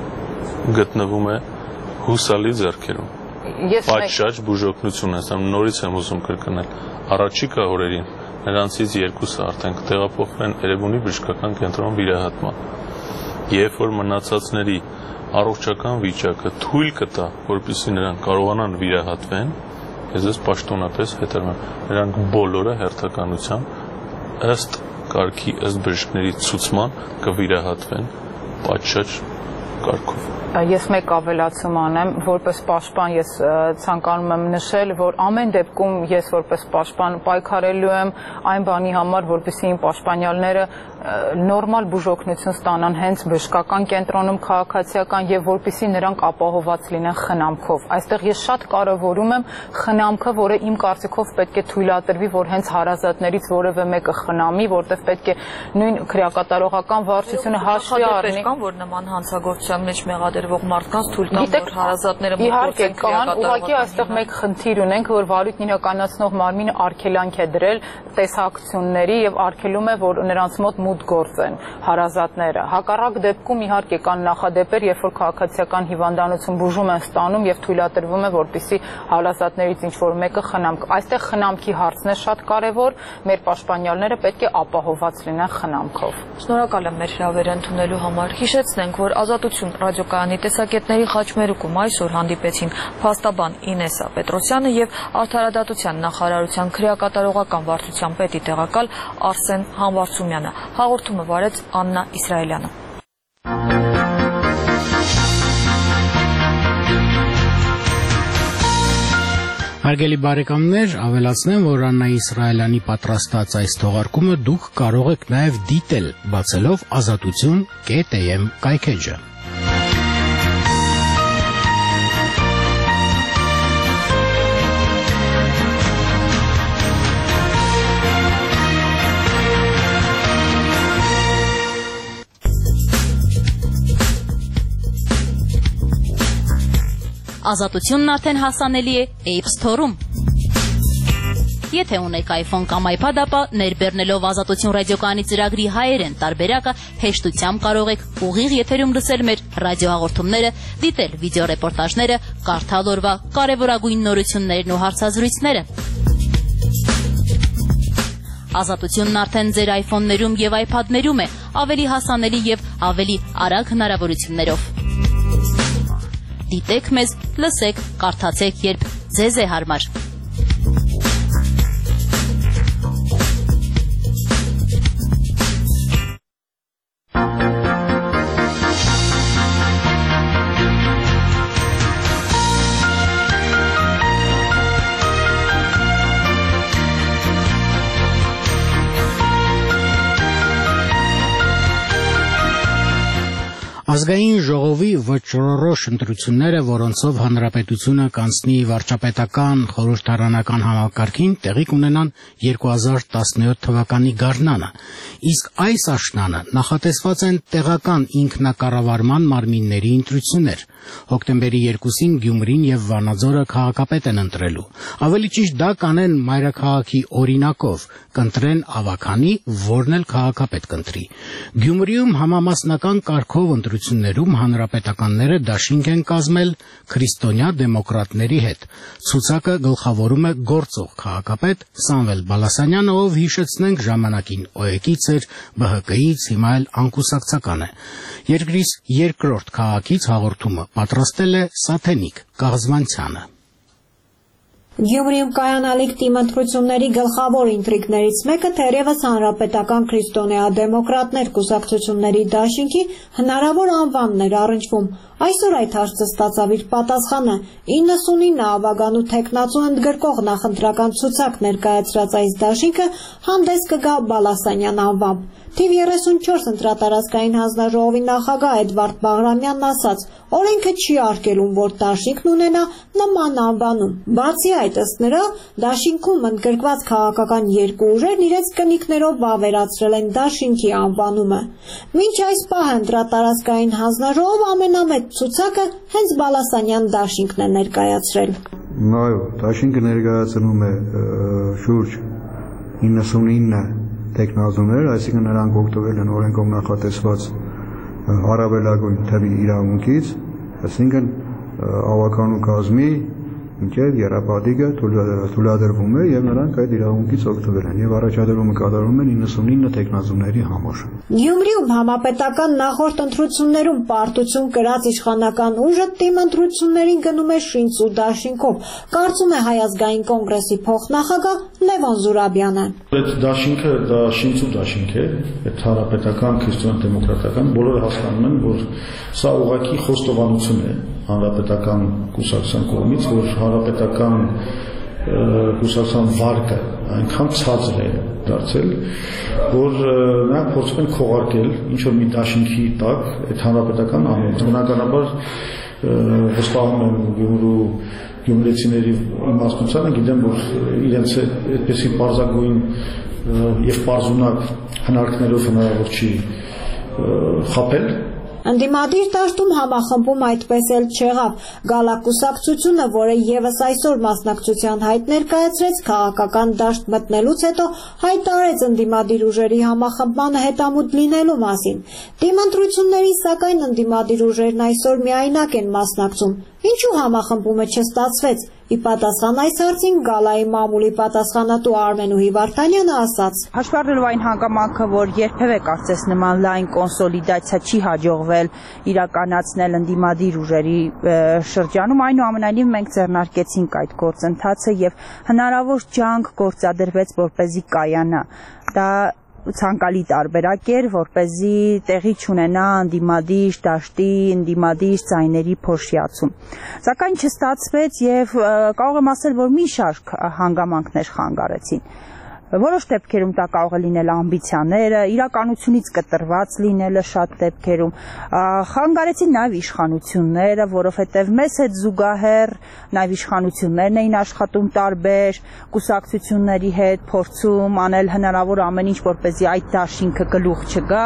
գտնվում է հուսալի ձեռքերում։ Պատշաճ բուժօգնություն է, նորից եմ ուզում կրկնել, առաջիկա օրերին նրանցից երկուսը արդեն կտեղափոխվեն Էրեբունի բժշկական կենտրոն վիրահատման։ Երբ որ մնացածների առողջական վիճակը թույլ կտա, որպեսզի նրանք կարողանան վիրահատվեն, ես ես պաշտոնապես հետևում եմ, նրանք բոլորը հերթականությամբ ըստ կարգի, ըստ բժիշկների ցուցման կվիրահատվեն պատշաճ կարգով։ Ես մեկ ավելացում անեմ, որպես պաշտպան ես ցանկանում եմ նշել, որ ամեն դեպքում ես որպես պաշտպան պայքարելու եմ այն բանի համար, որպեսզի իմ պաշտպանյալները նորմալ բուժօգնություն ստանան հենց բժշկական կենտրոնում քաղաքացիական եւ որպեսզի նրանք ապահովված լինեն խնամքով։ Այստեղ ես շատ կարևորում եմ խնամքը, որը իմ կարծիքով պետք է թույլատրվի, որ հենց հարազատներից որևէ մեկը խնամի, որտեղ պետք է նույն քրեակատարողական վարչությունը հաշվի առնի, որ նման հանցագործության մեջ մեղադրվող մարդկանց թույլ տան, որ հարազատները իհարկե կան, ուղղակի այստեղ մեկ խնդիր ունենք, որ վարույթն իրականացնող մարմինը արգելանք է դրել տեսակցությունների եւ արգելում է, որ նրանց մոտ մուտք գործեն հարազատները։ Հակառակ դեպքում իհարկե կան նախադեպեր, երբ որ քաղաքացիական հիվանդանոցում բուժում են ստանում եւ թույլատրվում է, որպեսզի հարազատներից ինչ որ մեկը խնամք։ Այստեղ խնամքի հարցն է շատ կարեւոր, մեր պաշտպանյալները պետք է ապահովված լինեն խնամքով։ Շնորհակալ եմ մեր հրավերը ընդունելու համար։ Հիշեցնենք, որ Ազատություն ռադիոկայանի տեսակետների խաչմերուկում այսօր հանդիպեցին փաստաբան Ինեսա Պետրոսյանը եւ Արդարադատության նախարարության քրեակատարողական վարչության պետի տեղակալ Արսեն Համբարձումյանը։ Հաղորդումը վարեց Աննա Իսրայելյանը։ Հարգելի բարեկամներ, ավելացնեմ, որ Աննա Իսրայելյանի պատրաստած այս թողարկումը դուք կարող եք նաև դիտել, բացելով ազատություն կետ է էմ կայքեջը։ Ազատությունն արդեն հասանելի է App Store-ում։ Եթե ունեք iPhone կամ iPad, ապա ներբեռնելով Ազատություն ռադիոկայանի ծրագրի հայերեն տարբերակը հեշտությամբ կարող եք ուղիղ եթերում լսել մեր ռադիոհաղորդումները, դիտել վիդեոռեպորտաժները, կարդալ օրվա կարևորագույն նորություններն ու հարցազրույցները։ Ազատությունն արդեն ձեր iPhone-ներում եւ iPad-ներում է, ավելի հասանելի եւ ավելի արագ հնարավորություններով։ Դիտեք մեզ, լսեք, կարդացեք, երբ ձեզ է հարմար։ Ազգային ժողովի վճռորոշ ընտրությունները, որոնցով հանրապետությունը կանցնի վարչապետական խորհրդարանական համակարգին, տեղի կունենան երկու հազար տասնյոթ թվականի գարնանը, իսկ այս աշնանը նախատեսված են տեղական ինքնակառավարման մարմինների ընտրություններ։ Հոկտեմբերի երկուսին Գյումրին եւ Վանաձորը քաղաքապետ են ընտրելու։ Ավելի ճիշտ դա կանեն մայրաքաղաքի օրինակով, կընտրեն ավագանի, որն էլ քաղաքապետ կընտրի։ Գյումրիում համամասնական կարգով ընտրություններում հանրապետականները դաշինք են կազմել քրիստոնյա դեմոկրատների հետ։ Ցուցակը գլխավորում է գործող քաղաքապետ Սամվել Բալասանյանը, ով հիշեցնենք ժամանակին օեկից էր, բը հը կից, հիմա էլ անկուսակցական է։ Երկրից երկրորդ քաղաքից հաղորդումը պատրաստել է Սաթենիկ Կաղզմանցյանը։ Գյումրիում կայանալիք տիմընտրությունների գլխավոր ինտրիգներից մեկը թերևս հանրապետական քրիստոնեա-դեմոկրատներ կուսակցությունների դաշինքի հնարավոր անվանն էր առնչվում։ Այսօր այդ հարցը ստացավ իր պատասխանը։ իննսունինը ավագանու թեկնածու ընդգրկող նախընտրական ցուցակ ներկայացրած այս դաշինքը հանդես կգա Բալասանյան անվամբ։ Թիվ երեսունչորս ընտրատարածքային հանձնաժողովի նախագահ Էդվարդ Բաղրամյանն ասաց. օրենքը չի արգելում, որ դաշինքն ունենա նման անվանում։ Բացի այդ, ըստ նրա, դաշինքում ընդգրկված քաղաքական երկու ուժերն իրենց կնիքներով վավերացրել են դաշինքի անվանումը։ Մինչ այս պահը ընտրատարածքային հանձնաժողով ամենամեծ ցուցակը հենց Բալասանյան դաշինքն է ներկայացրել։ Այո, դաշինքը ներկայացնում է շուրջ իննսունինը տեխնազոներ, այսինքն նրանք օգտվել են օրենքով նախատեսված առավելագույն թվի իրավունքից, այսինքն ավականու կազմի մինչև եռապատիկը թույլատրվում է եւ նրանք այդ իրավունքից օգտվել են եւ առաջադրումը կատարում են իննսունինը տեխնազոների համար։ Գյումրիում համապետական նախորդ ընտրություններում պարտություն կրած իշխանական ուժը թիմ ընտրություններին գնում է շինց ու դաշինքով, կարծում է Հայ ազգային կոնգրեսի փոխնախագահ Լևոն Զուրաբյանը։ Այդ դաշինքը դա շինց ու դաշինք է, այդ հանրապետական քրիստոնեա-դեմոկրատական բոլորը հասկանում են, որ սա ուղղակի խոստովանություն է հանրապետական կուսակցության կողմից, որ հանրապետական կուսակցության վարկը այնքան ցածր է դարձել, որ նրանք փորձում են քողարկել ինչ որ մի դաշինքի տակ այդ հանրապետական անունը։ Բնականաբար վստահում եմ Գյումրու գյումրեցիների իմաստությունը, գիտեմ, որ իրենց այդպեսի պարզագույն եւ պարզունակ հնարքներով հնարավոր չի խապել։ Ընդդիմադիր դաշտում համախմբում այդպես էլ չեղավ։ Գալակուսակցությունը, որը եւս այսօր մասնակցության հայտ ներկայացրեց, քաղաքական դաշտ մտնելուց հետո հայտարարեց ընդդիմադիր ուժերի համախմբմանը հետամուտ լինելու մասին։ Թիմ ընտրություններին, սակայն, ընդդիմադիր ուժերն այսօր միայնակ են մասնակցում։ Ինչու համախմբումը չստացվեց։ Ի պատասխան այս հարցին Գալայի մամուլի պատասխանատու Արմենուհի Վարդանյանը ասաց. Հաշվառնելով այն հանգամանքը, որ երբևէ կարծես նման լայն կոնսոլիդացիա չի հաջողվել իրականացնել ընդդիմադիր ուժերի շրջանում, այնուամենայնիվ մենք ձեռնարկեցինք այդ գործընթացը եւ հնարավոր ջանք գործադրվեց, որպեսզի կայանա։ Դա ցանկալի տարբերակ էր, որպեսզի տեղի չունենա ընդդիմադիր դաշտի, ընդդիմադիր ձայների փոշիացում։ Սակայն չստացվեց եւ կարող եմ ասել, որ մի շարք հանգամանքներ խանգարեցին։ Որոշ դեպքերում դա կարող է լինել ամբիցիաները, իրականությունից կտրված լինելը շատ դեպքերում, խանգարեցին նաև իշխանությունները, որովհետև մեզ հետ զուգահեռ նաև իշխանություններն էին աշխատում տարբեր կուսակցությունների հետ, փորձում անել հնարավոր ամեն ինչ, որպեսզի այդ դաշինքը գլուխ չգա։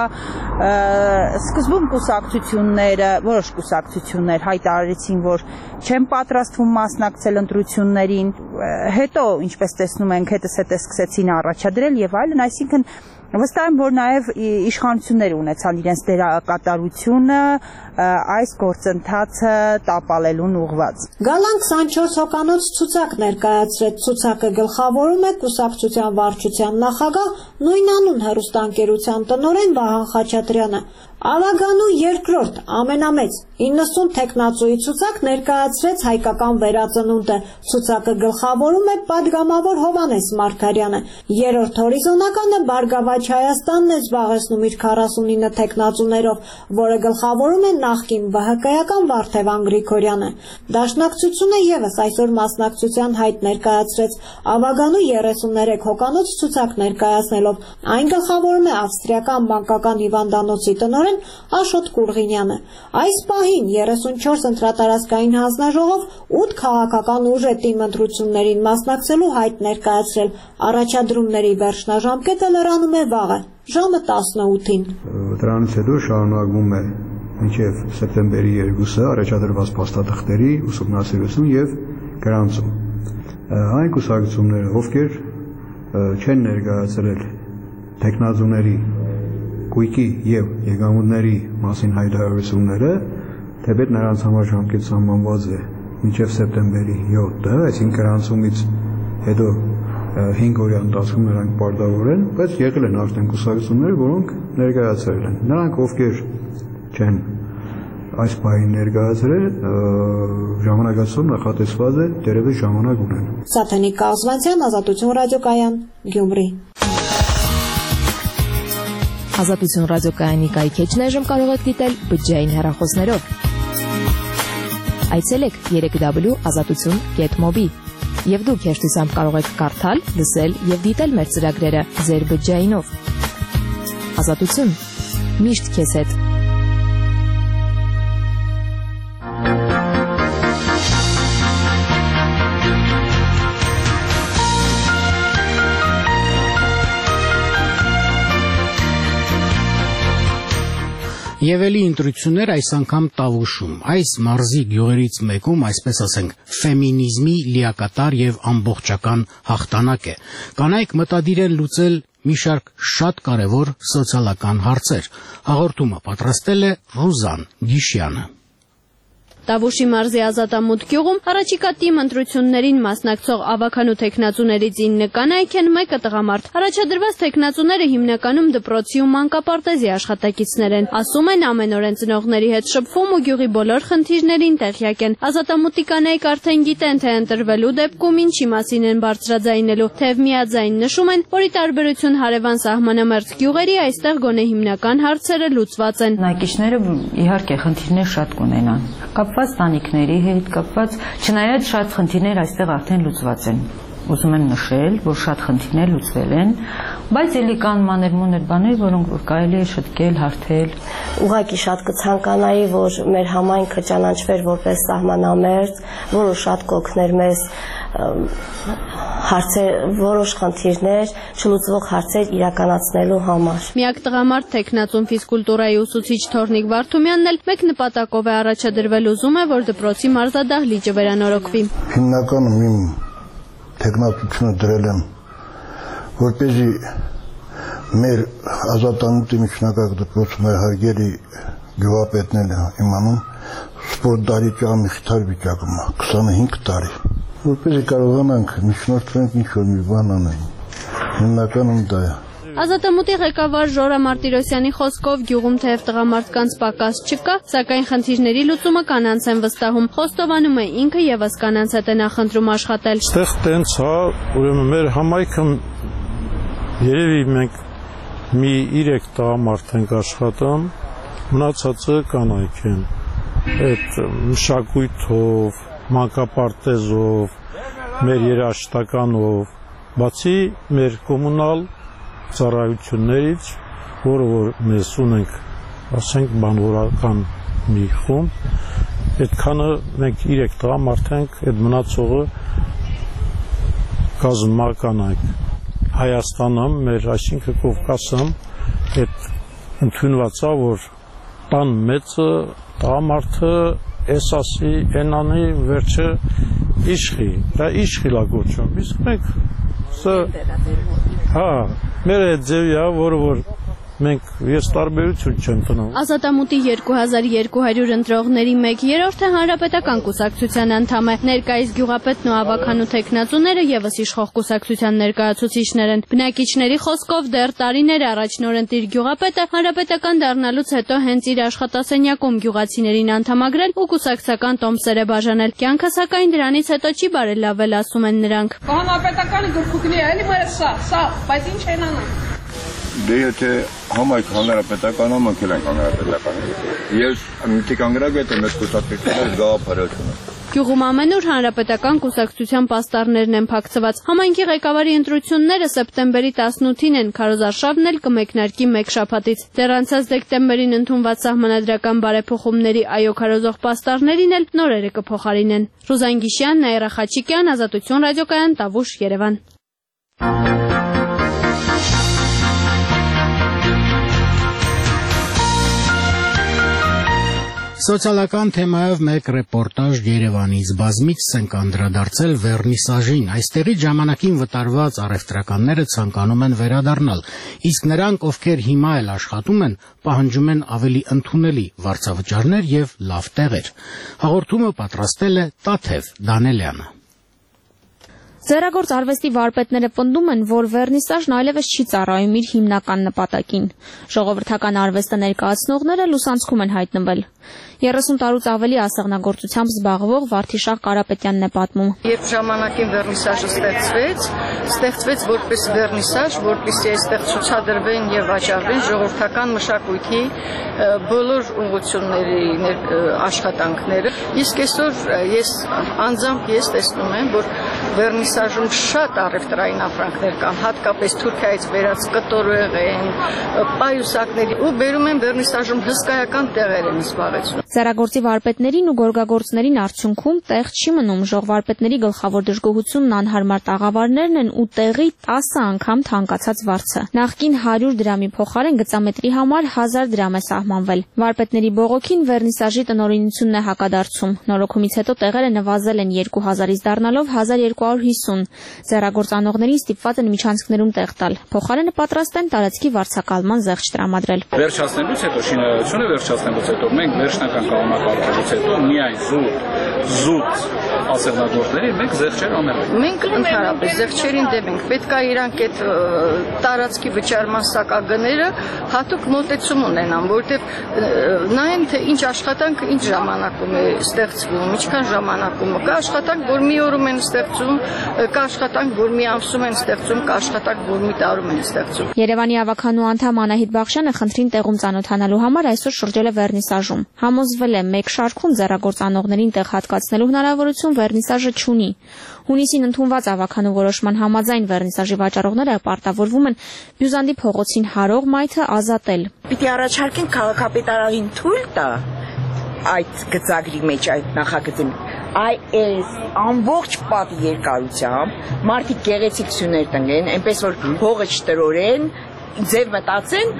Սկզբում կուսակցությունները, որոշ կուսակցություններ հայտարարեցին, որ չեն պատրաստվում մասնակցել ընտրություններին, հետո, ինչպես տեսնում ենք, հետս հետը սկսեցին առաջադրել եւ այլն, այսինքն վստահ եմ, որ նաև իշխանությունները ունեցան իրենց դերակատարությունը այս գործընթացը տապալելուն ուղղված։ Գալան քսանչորս հոկանոց ցուցակ ներկայացրեց, ցուցակը գլխավորում է կուսակցության վարչության նախագահ նույն անուն հեռուստաընկերության տնօրեն Վահան Խաչատրյանը։ Ավագանու երկրորդ ամենամեծ իննսուն տեխնացուի ցուցակ ներկայացրեց հայկական վերածնունդը։ Ցուցակը գլխավորում է падգամավոր Հովհաննես Մարգարյանը։ Երրորդ հորիզոնականը Բարգավաճ Հայաստանն է զբաղեցնում իր քառասունինը տեխնացուներով, որը գլխավորում է նախկին ԲՀԿ-ական Վարդևան Գրիգորյանը։ Դաշնակցությունը եւս այսօր մասնակցության հայտ ներկայացրեց Ավագանու երեսուններեք հոկանոց ցուցակ ներկայացնելով։ Այն գլխավորում է ավստրիական մանկական հիվանդանոցի տնօրեն Աշոտ Կուրղինյանը։ Այս պահին երեսունչորս ընտրատարածքային հանձնաժողով ութ քաղաքական ուժ է թիմ ընտրություններին մասնակցելու հայտ ներկայացրել։ Առաջադրումների վերջնաժամկետը լրանում է վաղը, ժամը տասնութին։ Դրանից հետո շարունակվում է մինչև սեպտեմբերի երկուսը առաջադրված փաստաթղթերի ուսումնասիրություն եւ գրանցում։ Այն կուսակցությունները, ովքեր չեն ներկայացրել տեխնազոների գույքի եւ եկամուտների մասին հայտարարությունները, թեպետ նրանց համար ժամկետ սահմանված է մինչև սեպտեմբերի յոթը, այսինքն գրանցումից հետո հինգ օրյա ընթացքում նրանք պարտավոր են, բայց եղել են արդեն կուսակցություններ, որոնք ներկայացրել են։ Նրանք, ովքեր չեն այս բանի ներկայացրել, ժամանակացում նախատեսված է դերևս ժամանակ ունեն։ Սաթենիկ Կազվանցյան, Ազատություն ռադիոկայան, Գյումրի։ Ազատություն ռադիոկայանի կայքեջն այժմ կարող եք դիտել բջջային հեռախոսներով։ Այցելեք երեք w ազատություն կետ մոբի եւ դուք հեշտությամբ կարող եք կարդալ, լսել եւ դիտել մեր ծրագրերը ձեր բջջայինով։ Ազատություն։ Միշտ քեզ հետ։ Եվ էլի ընտրություններ այս անգամ Տավուշում, այս մարզի գյուղերից մեկում, այսպես ասենք, ֆեմինիզմի լիակատար եւ ամբողջական հաղթանակ է։ Կանայք մտադիր են լուծել մի շարք շատ կարևոր սոցիալական հարցեր։ Հաղորդումը պատրաստել է Ռուզան Գիշյանը։ Տավուշի մարզի Ազատամուտ գյուղում առաջիկա թիմ ընտրություններին մասնակցող ավագանու տեխնացուներից ինը կանայք են, մեկը տղամարդ։ Առաջադրված տեխնացուները հիմնականում դպրոցի ու մանկապարտեզի աշխատակիցներ են։ Ասում են ամեն օր են ծնողների հետ շփվում ու գյուղի բոլոր խնդիրներին տեղյակ են։ Ազատամուտի կանայք արդեն գիտեն, թե ընտրվելու դեպքում ինչի մասին են բարձրաձայնելու, թեև միաձայն նշում են, որ ի տարբերություն հարևան սահմանամերձ գյուղերի այստեղ գոնե հիմնական հարցերը լուծված են։ Նակիչները իհարկե խնդիրներ շատ կունենան։ Կապված տանիքների հետ, կապված, չնայած շատ խնդիրներ այստեղ արդեն լուծված են։ Ուզում եմ նշել, որ շատ խնդիրներ լուծվել են, բայց ելի կան մանր-մունր բաներ, որոնք որ կարելի է շտկել, հարթել։ Ուղղակի շատ կցանկանայի, որ մեր համայնքը ճանաչվեր որպես սահմանամերձ, որը շատ կօգներ մեզ հարցեր, որոշ խնդիրներ, չլուծվող հարցեր իրականացնելու համար։ Միակ տղամարդ տեխնացուն ֆիզկուլտուրայի ուսուցիչ Թորնիկ Վարդումյանն էլ մեկ նպատակով է առաջադրվել, ուզում է, որ դպրոցի մարզադահլիճը վերանորոգվի։ Հիմնականում իմ տեխնացությունը դրել եմ, որպեսզի մեր Ազատամուտի միջնակարգ դպրոցում մեր հարգելի գյուղապետներն իմանում սպորտ դահլիճը մի խիթար վիճակում է, քսանհինգ տարի, որպեսզի կարողանանք միջնորդվենք ինչ-որ մի բան անենք, հիմնականում դա է։ Ազատամուտի ղեկավար Ժորա Մարտիրոսյանի խոսքով գյուղում թեև տղամարդկանց պակաս չկա, սակայն խնդիրների լուծումը կանանց են վստահում։ Խոստովանում է ինքը եւս կանանց հետ է նախընտրում աշխատել։ Այստեղ տենց հա, ուրեմն մեր համայնքը երևի մենք մի երեք տղամարդ ենք աշխատում, մնացածը կանայք են։ Այդ մշակույթով, մանկապարտեզով, մեր երաժշտականով, բացի մեր կոմունալ ծառայություններից, որը որ մեզ ունենք, ասենք բանվորական մի խումբ, այդքանը մենք երեք տղամարդ ենք, այդ մնացողը կազմական ենք։ Հայաստանում մեր, այսինքն Կովկասում, այդ ընդունված է, որ տան մեծը տղամարդը էս ասի, են անի, վերջը իշխի, դա իշխի լա գոչում, իսկ մենք սա, հա, մեր այդ ձևի է, որը որ մենք ես տարբերություն չեմ տնում։ Ազատամուտի երկու հազար երկու հարյուր ընտրողների մեկ երրորդը հանրապետական կուսակցության անդամ է։ Ներկայիս գյուղապետն ու ավագանու տեխնացուները եւս իշխող կուսակցության ներկայացուցիչներ են։ Բնակիչների խոսքով դեռ տարիներ առաջ նորընտիր գյուղապետը հանրապետական դառնալուց հետո հենց իր աշխատասենյակում գյուղացիներին անդամագրել ու կուսակցական տոմսեր է բաժանել։ Կյանքը սակայն դրանից հետո չի բարելավել, ասում են նրանք։ Հանրապետականի գրքուկնի էլի մեր սա, սա, բայց ինչ են անում։ Դե եթե համայնք հանրապետական ամենքել են հանրապետական։ Ես մի կանգրագետ եմ այս կուսակցությունների գաղափարությունը։ Գյուղում ամենուր հանրապետական կուսակցության պաստառներն են փակցված։ Համայնքի ղեկավարի ընտրությունները սեպտեմբերի տասնութին են, քարոզարշավն էլ կմեկնարկի մեկ շաբաթից։ Դեռ անցած դեկտեմբերին ընդունված սահմանադրական բարեփոխումների այո քարոզող պաստառներին էլ նորերը կփոխարինեն։ Ռուզան Գիշյան, Նաիրա Խաչիկյան, Ազատություն ռադիոկայան, Տավուշ, Երևան։ Սոցիալական թեմայով մեկ ռեպորտաժ Երևանից բազմից ենք անդրադարձել վերնիսաժին։ Այստեղից ժամանակին վտարված առևտրականները ցանկանում են վերադառնալ, իսկ նրանք, ովքեր հիմա էլ աշխատում են, պահանջում են ավելի ընդունելի վարձավճարներ եւ լավ տեղեր։ Հաղորդումը պատրաստել է Տաթև Դանելյանը։ Ձեռագործ արվեստի վարպետները պնդում են, որ վերնիսաժն այլևս չի ծառայում իր հիմնական նպատակին։ Ժողովրդական արվեստը ներկայացնողները լուսանցքում են հայտնվել։ երեսուն տարուց ավելի ասեղնագործությամբ զբաղվող Վարդիշահ Կարապետյանն է պատմում։ Երբ ժամանակին վերնիսաժը ստեղծվեց, ստեղծվեց որպես վերնիսաժ, որպեսզի այստեղ ցուցադրվեն եւ վաճառվեն ժողովրդական մշակույթի բոլոր ուղղությունների աշխատանքները։ Իսկ այսօր ես անձամբ ես տեսնում եմ, որ վերնիսաժում շատ առևտրային ապրանքներ կան, հատկապես Թուրքիայից բերած կտորեղեն, պայուսակների ու բերում են վերնիսաժում հսկայական տեղեր են զբաղեցնում։ Ձեռագործի վարպետներին ու գորգագործներին արդյունքում տեղ չի մնում, ժողվարպետների գլխավոր դժգոհությունն անհարմար տաղավարներն են ու տեղի տասը անգամ թանկացած վարձը։ Նախկին հարյուր դրամի փոխարեն գծամետրի համար հազար դրամ է սահմանվել։ Վարպետների բողոքին վերնիսաժի տնօրինությունն է հակադարձում։ Նորոգումից հետո տեղերը նվազել են երկու հազարից դառնալով հազար երկու հարյուր հիսուն։ Ձեռագործանողներին ստիպված են միջանցքներում տեղ տալ։ Փոխարենը պատրաստ են տարածքի վարձակալման զեղչ տրամադրել։ Վերջացնելուց հետո շինարարությունը վերջացնելուց հետո մենք վերջնական կանոնակարգելուց հետո միայն զուտ զուտ ասեղնագործների մենք զեղչեր անել ենք։ Մենք ընդհանրապես զեղչերին դեմ ենք։ Պետք է իրանք այդ տարածքի վճարման սակագները հատուկ մոտեցում ունենան, որովհետև նայեն թե ինչ աշխատանք ինչ ժամանակում է ստեղծվում, ինչքան ժամանակում կա աշխատանք, որ մի օրում են ստեղծում, կա աշխատանք, որ մի ամսում են ստեղծում, կա աշխատանք, որ մի տարում են ստեղծում։ Երևանի ավականու անդամ Անահիտ Բախշյանը խնդրին տեղում ծանոթանալու համար այսօր շրջել է վերնիսաժում։ Համոզվել է մեկ շարքում ձեռագործանողներին տեղ հատկացնելու հնարավորություն վերնիսաժը չունի։ Հունիսին ընդունված ավականու որոշման համաձայն վերնիսաժի վաճառողները պարտավորվում են Բյուզանդի փողոցին հարող մայթը ազատել։ Պիտի առաջարկեն քաղաքապետարանին թույլ տա այդ գծագրի մեջ այդ նախագծին այս ամբողջ պատի երկարությամբ մարդիկ գեղեցիկ սյուներ տնեն, այնպես որ հողը չտրորեն, ձև մտածեն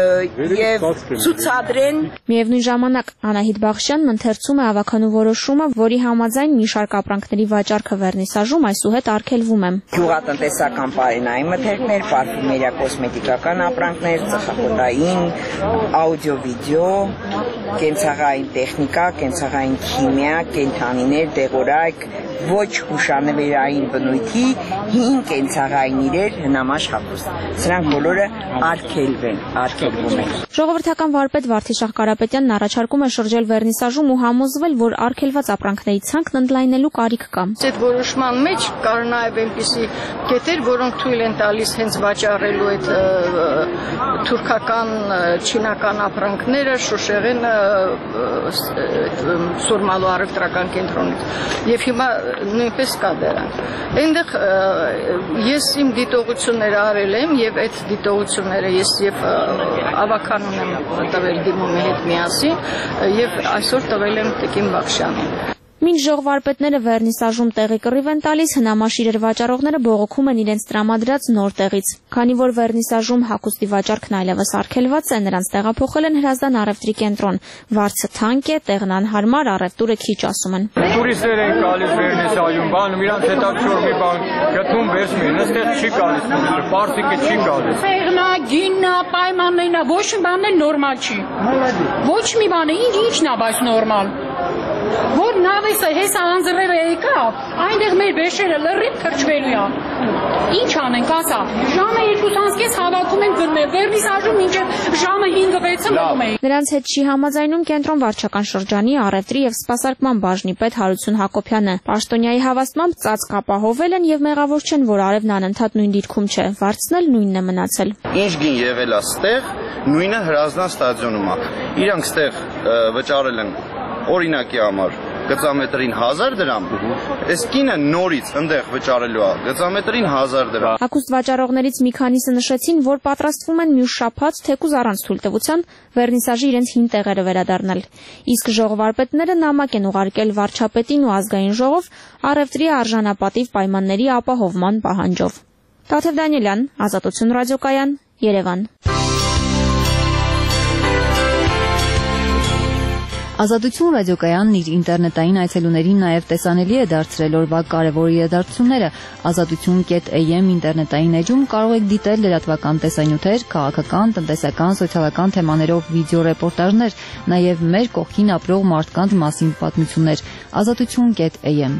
եւ ցուցադրեն։ Միևնույն ժամանակ Անահիտ Բախշյանն ընթերցում է ավականու որոշումը, որի համաձայն մի շարք ապրանքների վաճառքը վերնիսաժում այսուհետ արգելվում է։ Գյուղատնտեսական պարենային մթերքներ, պարֆումերիա կոսմետիկական ապրանքներ, ծխախոտային, աուդիո-վիդեո, կենցաղային տեխնիկա, կենցաղային քիմիա, կենդանիներ, դեղորայք, ոչ հուշանվերային բնույթի, հին կենցաղային իրեր, հնամաշ հագուստ։ Սրանք բոլորը արգելվեն, արգելվում են։ Ժողովրդական վարպետ Վարդիշահ Կարապետյանն առաջարկում է շրջել վերնիսաժում ու համոզվել, որ արգելված ապրանքների ցանկն ընդլայնելու կարիք կա։ Այդ որոշման մեջ կար նաև այնպիսի կետեր, որոնք թույլ են տալիս հենց վաճառելու այդ թուրքական, չինական ապրանքները Շոշեղեն Սուրմալու առևտրական կենտրոնից։ Եվ հիմա նույնպես կա դրանք։ Այնտեղ ես իմ դիտողությունները արել եմ եւ այդ դիտողությունները ես եւ ավականուն եմ տվել դիմումի հետ միասին եւ այսօր տվել եմ Տիկին Բախշյանին։ Մինչ ժողվարպետները վերնիսաժում տեղի կռիվ են տալիս, հնամաշ իրեր վաճառողները բողոքում են իրենց տրամադրած նոր տեղից։ Քանի որ վերնիսաժում հագուստի վաճառքն այլևս արգելված է, նրանց տեղափոխել են Հրազդան առևտրի կենտրոն։ Վարձը թանկ է, տեղն անհարմար, առևտուրը քիչ ասում են։ Տուրիստներ են գալիս վերնիսաժում, բանում իրանց հետաքրքրող մի բան գտնում վերցնում են, այստեղ չի գալիս տուրիստը, պարսիկը չի գալիս։ Տեղնա, գիննա, պայմաններն է, ոչ մի բան էլ նորմալ չի։ Ոչ մի բան է, ինչն է բայց նորմալ։ Որ նավեսը հեսա անձրևը եկավ, այնտեղ մեր բեշերը լրիվ թրջվելու է։ Ինչ անենք, ասա, ժամը երկուս անցկես հավաքում են գնել, վերնիսաժում մինչև ժամը հինգը վեցը մնում է։ Նրանց հետ չի համաձայնում կենտրոն վարչական շրջանի առևտրի եւ սպասարկման բաժնի պետ Հարություն Հակոբյանը։ Պաշտոնյայի հավաստմամբ ծածկ ապահովել են եւ մեղավոր չեն, որ արևն անընդհատ նույն դիրքում չէ, վարձն էլ նույնն է մնացել։ Ինչ գին եղել է ստեղ, նույնը Հրազդան ստադիոնում է։ Իրանք ստեղ վճարել են օրինակի համար գծամետրին հազար դրամ, այս կինը նորից ընդեղ վճարելու է գծամետրին հազար դրամ։ Հագուստ վաճառողներից մի քանիսը նշեցին, որ պատրաստվում են մյուս շաբաթ թեկուզ առանց թույլտվության վերնիսաժի իրենց հին տեղերը վերադառնալ։ Իսկ ժողովարպետները նամակ են ուղարկել վարչապետին ու ազգային ժողով առևտրի արժանապատիվ պայմանների ապահովման պահանջով։ Տաթև Դանիելյան, Ազատություն ռադիոկայան, Երևան։ Ազատություն ռադիոկայանն իր ինտերնետային այցելուներին նաև տեսանելի է դարձրել օրվա կարևոր իրադարձությունները։ ազատություն կետ a m ինտերնետային էջում կարող եք դիտել լրատվական տեսանյութեր, քաղաքական, տնտեսական, սոցիալական թեմաներով վիդեոռեպորտաժներ, նաև մեր կողքին ապրող մարդկանց մասին պատմություններ։ ազատություն կետ a m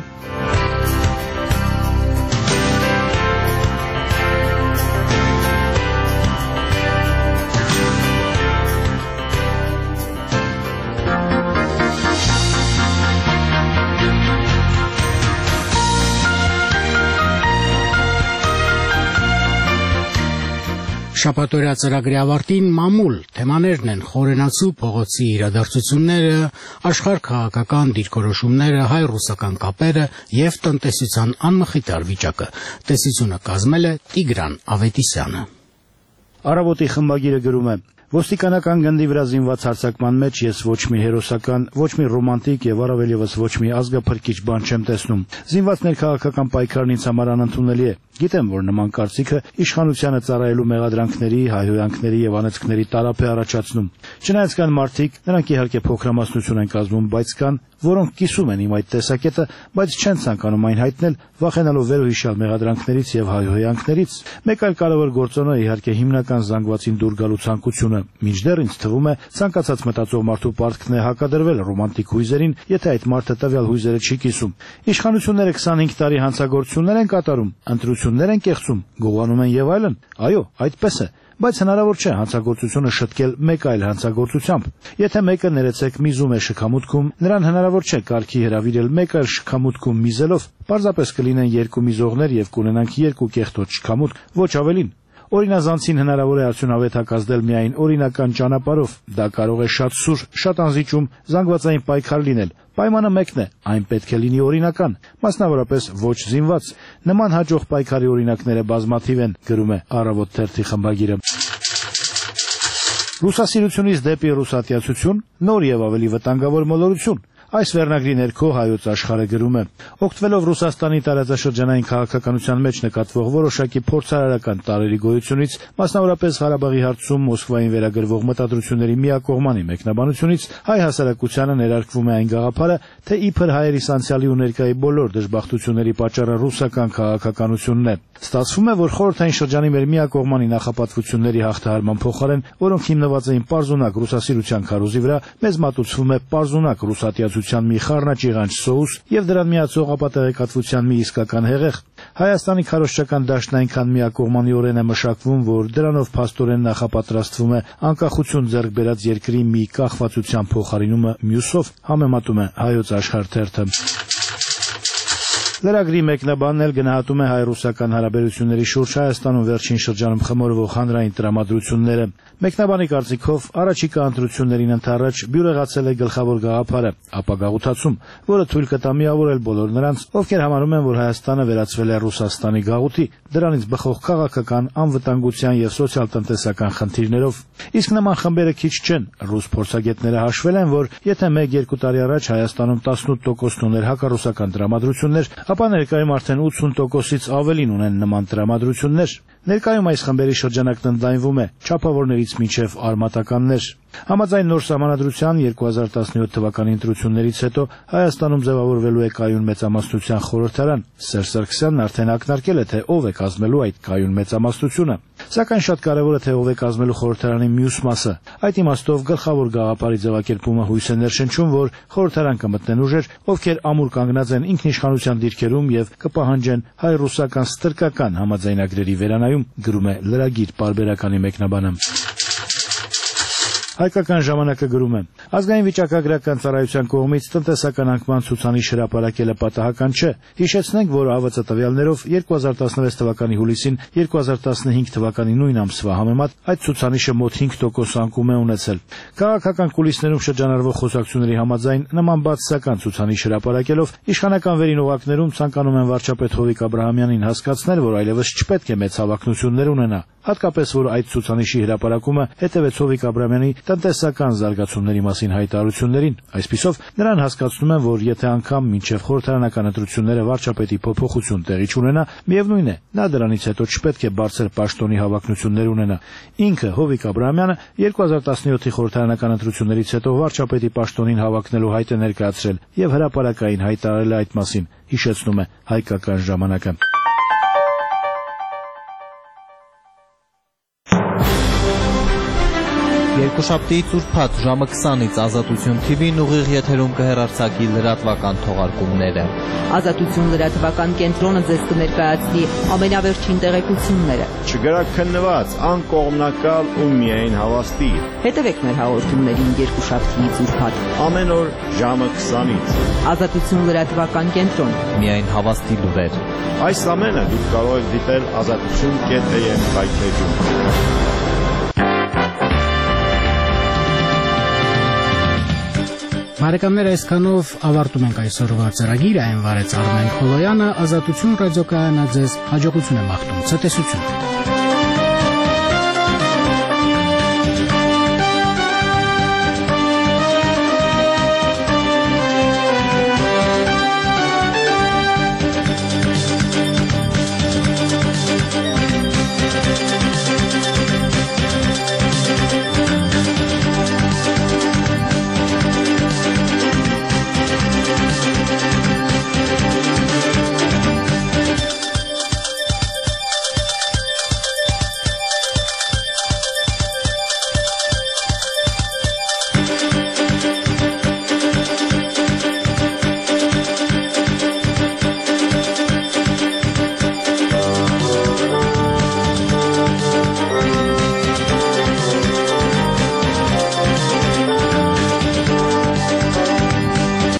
Շաբաթօրյա ծրագրի ավարտին մամուլ թեմաներն են խորենացու փողոցի իրադարձությունները, աշխարհ քաղաքական դիրքորոշումները, հայ-ռուսական կապերը եւ տնտեսության անմխիթար վիճակը։ Տեսությունը կազմել է Տիգրան Ավետիսյանը։ Առավոտի խմբագիրը գրում է. Ոստիկանական գնդի վրա զինված հարձակման մեջ ես ոչ մի հերոսական, ոչ մի ռոմանտիկ եւ առավել եւս ոչ մի ազգափրկիչ բան չեմ տեսնում։ Զինված ներքաղաքական պայքարն ինձ համար անընդունելի է։ Գիտեմ, որ նման կարծիքը իշխանությանը ծառայելու մեղադրանքների, հայհոյանքների եւ անեծքների տարափ է առաջացնում։ Չնայած կան մարդիկ, նրանք իհարկե փոքրամասնություն են կազմում, բայց կան, որոնք կիսում են իմ այդ տեսակետը, բայց չեն ցանկանում այն հայտնել, վախենալով վերոհիշյալ մեղադրանքներից եւ հայհոյանքներից։ Մեկ այլ կարևոր գործոնը իհարկե հիմնական զանգվածին դուր գալու ցանկությունը։ Մինչդեռ ինձ թվում է, ցանկացած մտածող մարդու պարտքն է հակադրվել ռոմանտիկ հույզերին, եթե այդ մարդը տվյալ հույզերը չի կիսում։ Իշխանությունները քսանհինգ տարի հանցագործություններ են կատարում, ընտրություններ են կեղծում, գողանում են եւ այլն։ Այո, այդպես է։ Բայց հնարավոր չէ հանցագործությունը շտկել մեկ այլ հանցագործությամբ։ Եթե մեկը ներեցեք միզում է շքամուտքում, նրան հնարավոր չէ կարգի հրավիրել մեկ այլ շքամուտքում միզելով։ Պարզապես կլինեն երկու միզողներ եւ կունենանք երկու կեղտոտ շքամուտք, ոչ ավելին։ Օրինազանցին հնարավոր է արդյունավետ հակազդել միայն օրինական ճանապարհով։ Դա կարող է շատ սուր, շատ անզիջում, զանգվածային պայքար լինել։ Պայմանը մեկն է, այն պետք է լինի օրինական, մասնավորապես ոչ զինված։ Նման հաջող պայքարի օրինակները բազմաթիվ են, գրում է Առավոտ թերթի խմբագիրը։ Ռուսասիրությունից դեպի ռուսատյացություն, նոր եւ ավելի վտանգավոր մոլորություն։ Այս վերնագրի ներքո հայոց աշխարհը գրում է. օգտվելով Ռուսաստանի տարածաշրջանային քաղաքականության մեջ նկատվող որոշակի փորձարարական տարերի գոյությունից, մասնավորապես Ղարաբաղի հարցում Մոսկվային վերագրվող մտադրությունների միակողմանի մեկնաբանությունից, հայ հասարակությանը ներարկվում է այն գաղափարը, թե իբր հայերի անցյալի ու ներկայի բոլոր դժբախտությունների պատճառը ռուսական քաղաքականությունն է։ Ստացվում է, որ խորհրդային շրջանի մեր միակողմանի նախապատվությունների հաղթահարման փոխարեն, որոնք հիմնված էին պարզունակ ռուսասիրության քարոզի վրա, մեզ մատուցվում է պարզունակ ռուսատյացության մի խառնաճիղանչ սոուս եւ դրան միացող ապատեղեկատվության մի իսկական հեղեղ։ Հայաստանի քարոզչական դաշտն այնքան միակողմանիորեն է մշակվում, որ դրանով փաստորեն նախապատրաստվում է անկախություն ձեռք բերած երկրի մի կախվածության փոխարինումը մյուսով, համեմատում է Հայոց աշխարհ թերթը։ Լրագրի մեկնաբանն էլ գնահատում է հայ-ռուսական հարաբերությունների շուրջ Հայաստանում վերջին շրջանում խմորվող հանրային տրամադրությունները։ Մեկնաբանի կարծիքով առաջիկա ընտրություններին ընդառաջ բյուրեղացել է գլխավոր գաղափարը՝ ապագաղութացում, որը թույլ կտա միավորել բոլոր նրանց, ովքեր համարում են, որ Հայաստանը վերածվել է Ռուսաստանի գաղութի, դրանից բխող քաղաքական, անվտանգության եւ սոցիալ-տնտեսական խնդիրներով։ Իսկ նման խմբերը քիչ չեն։ Ռուս փորձագետները հաշվել են, որ եթե մեկ-երկու տարի առաջ Հայաստանում տասնութ տոկոսն ուներ հակառուսական տրամադրություններ, ապա ներկայում արդեն ութսուն տոկոսից ավելին ունեն նման տրամադրություններ։ Ներկայում այս խմբերի շրջանակն ընդլայնվում է չափավորներից մինչև արմատականներ։ Համաձայն նոր սահմանադրության երկու հազար տասնյոթ թվականի ընտրություններից հետո Հայաստանում ձևավորվելու է կայուն մեծամասնության խորհրդարան։ Սերժ Սարգսյանն արդեն ակնարկել է, թե ով է կազմելու այդ կայուն մեծամասնությունը։ Սակայն շատ կարևոր է, թե ով է կազմելու խորհրդարանի մյուս մասը։ Այդ իմաստով գլխավոր գաղափարի ձևակերպումը հույս է ներշնչում, որ խորհրդարան կմտնեն ուժեր, ովքեր ամուր կանգնած են ինքնիշխանության դիրքերում եւ կպահանջեն հայ-ռուսական ստրկական համաձայնագրերի վերանայում, գրում է լրագիր պարբերականի մեկնաբանը։ Հայկական ժամանակը գրում է. ազգային վիճակագրական ծառայության կողմից տնտեսական անկման ցուցանիշ հրապարակելը պատահական չէ։ Հիշեցնենք, որ ԱՎԾ տվյալներով երկու հազար տասնվեց թվականի հուլիսին երկու հազար տասնհինգ թվականի նույն ամսվա համեմատ այդ ցուցանիշը մոտ հինգ տոկոս անկում է ունեցել։ Քաղաքական կուլիսներում շրջանառվող խոսակցությունների համաձայն նման բացասական ցուցանիշ հրապարակելով իշխանական վերին օղակներում ցանկանում են վարչապետ Հովիկ Աբրահամյանին հասկացնել, որ այլևս չպետք է մեծ հավակնություններ ունենա։ Հատկապես, որ այդ ցուցանիշի հրապարակումը հետևեց Հովիկ Աբրահամյանի տնտեսական զարգացումների մասին հայտարարություններին։ Այսպիսով, նրան հասկացնում են, որ եթե անգամ մինչև խորհրդարանական ընտրությունները վարչապետի փոփոխություն տեղի չունենա, միևնույն է, նա դրանից հետո չպետք է բարձր պաշտոնի հավակնություններ ունենա։ Ինքը Հովիկ Աբրահամյանը երկու հազար տասնյոթի խորհրդարանական ընտրություններից հետո վարչապետի պաշտոնին հավակնելու հայտ է ներկայացրել եւ հրապարակային հայտարարել է այդ մասին, հիշեցնում է Հայկական ժամանակը։ Երկուշաբթի ծուրփաթ ժամը քսանից Ազատություն թի վին ուղիղ եթերում կհեռարձակի լրատվական թողարկումները։ Ազատություն լրատվական կենտրոնը ձեզ կներկայացնի ամենավերջին տեղեկությունները։ Չգրակ քննված, անկողմնակալ ու միայն հավաստի։ Հետևեք մեր հաղորդումներին երկուշաբթի ծուրփաթ ամեն օր ժամը քսանից։ Ազատություն լրատվական կենտրոն։ Միայն հավաստի լուրեր։ Այս ամենը դուք կարող եք դիտել ազատություն կետ է եմ հայտնեջում։ Բարեկամներ, այսքանով ավարտում ենք այսօրվա ծրագիրը, այն վարեց Արմեն Խոլոյանը, Ազատություն ռադիոկայանը ձեզ հաջողություն է մաղթում, ցտեսություն։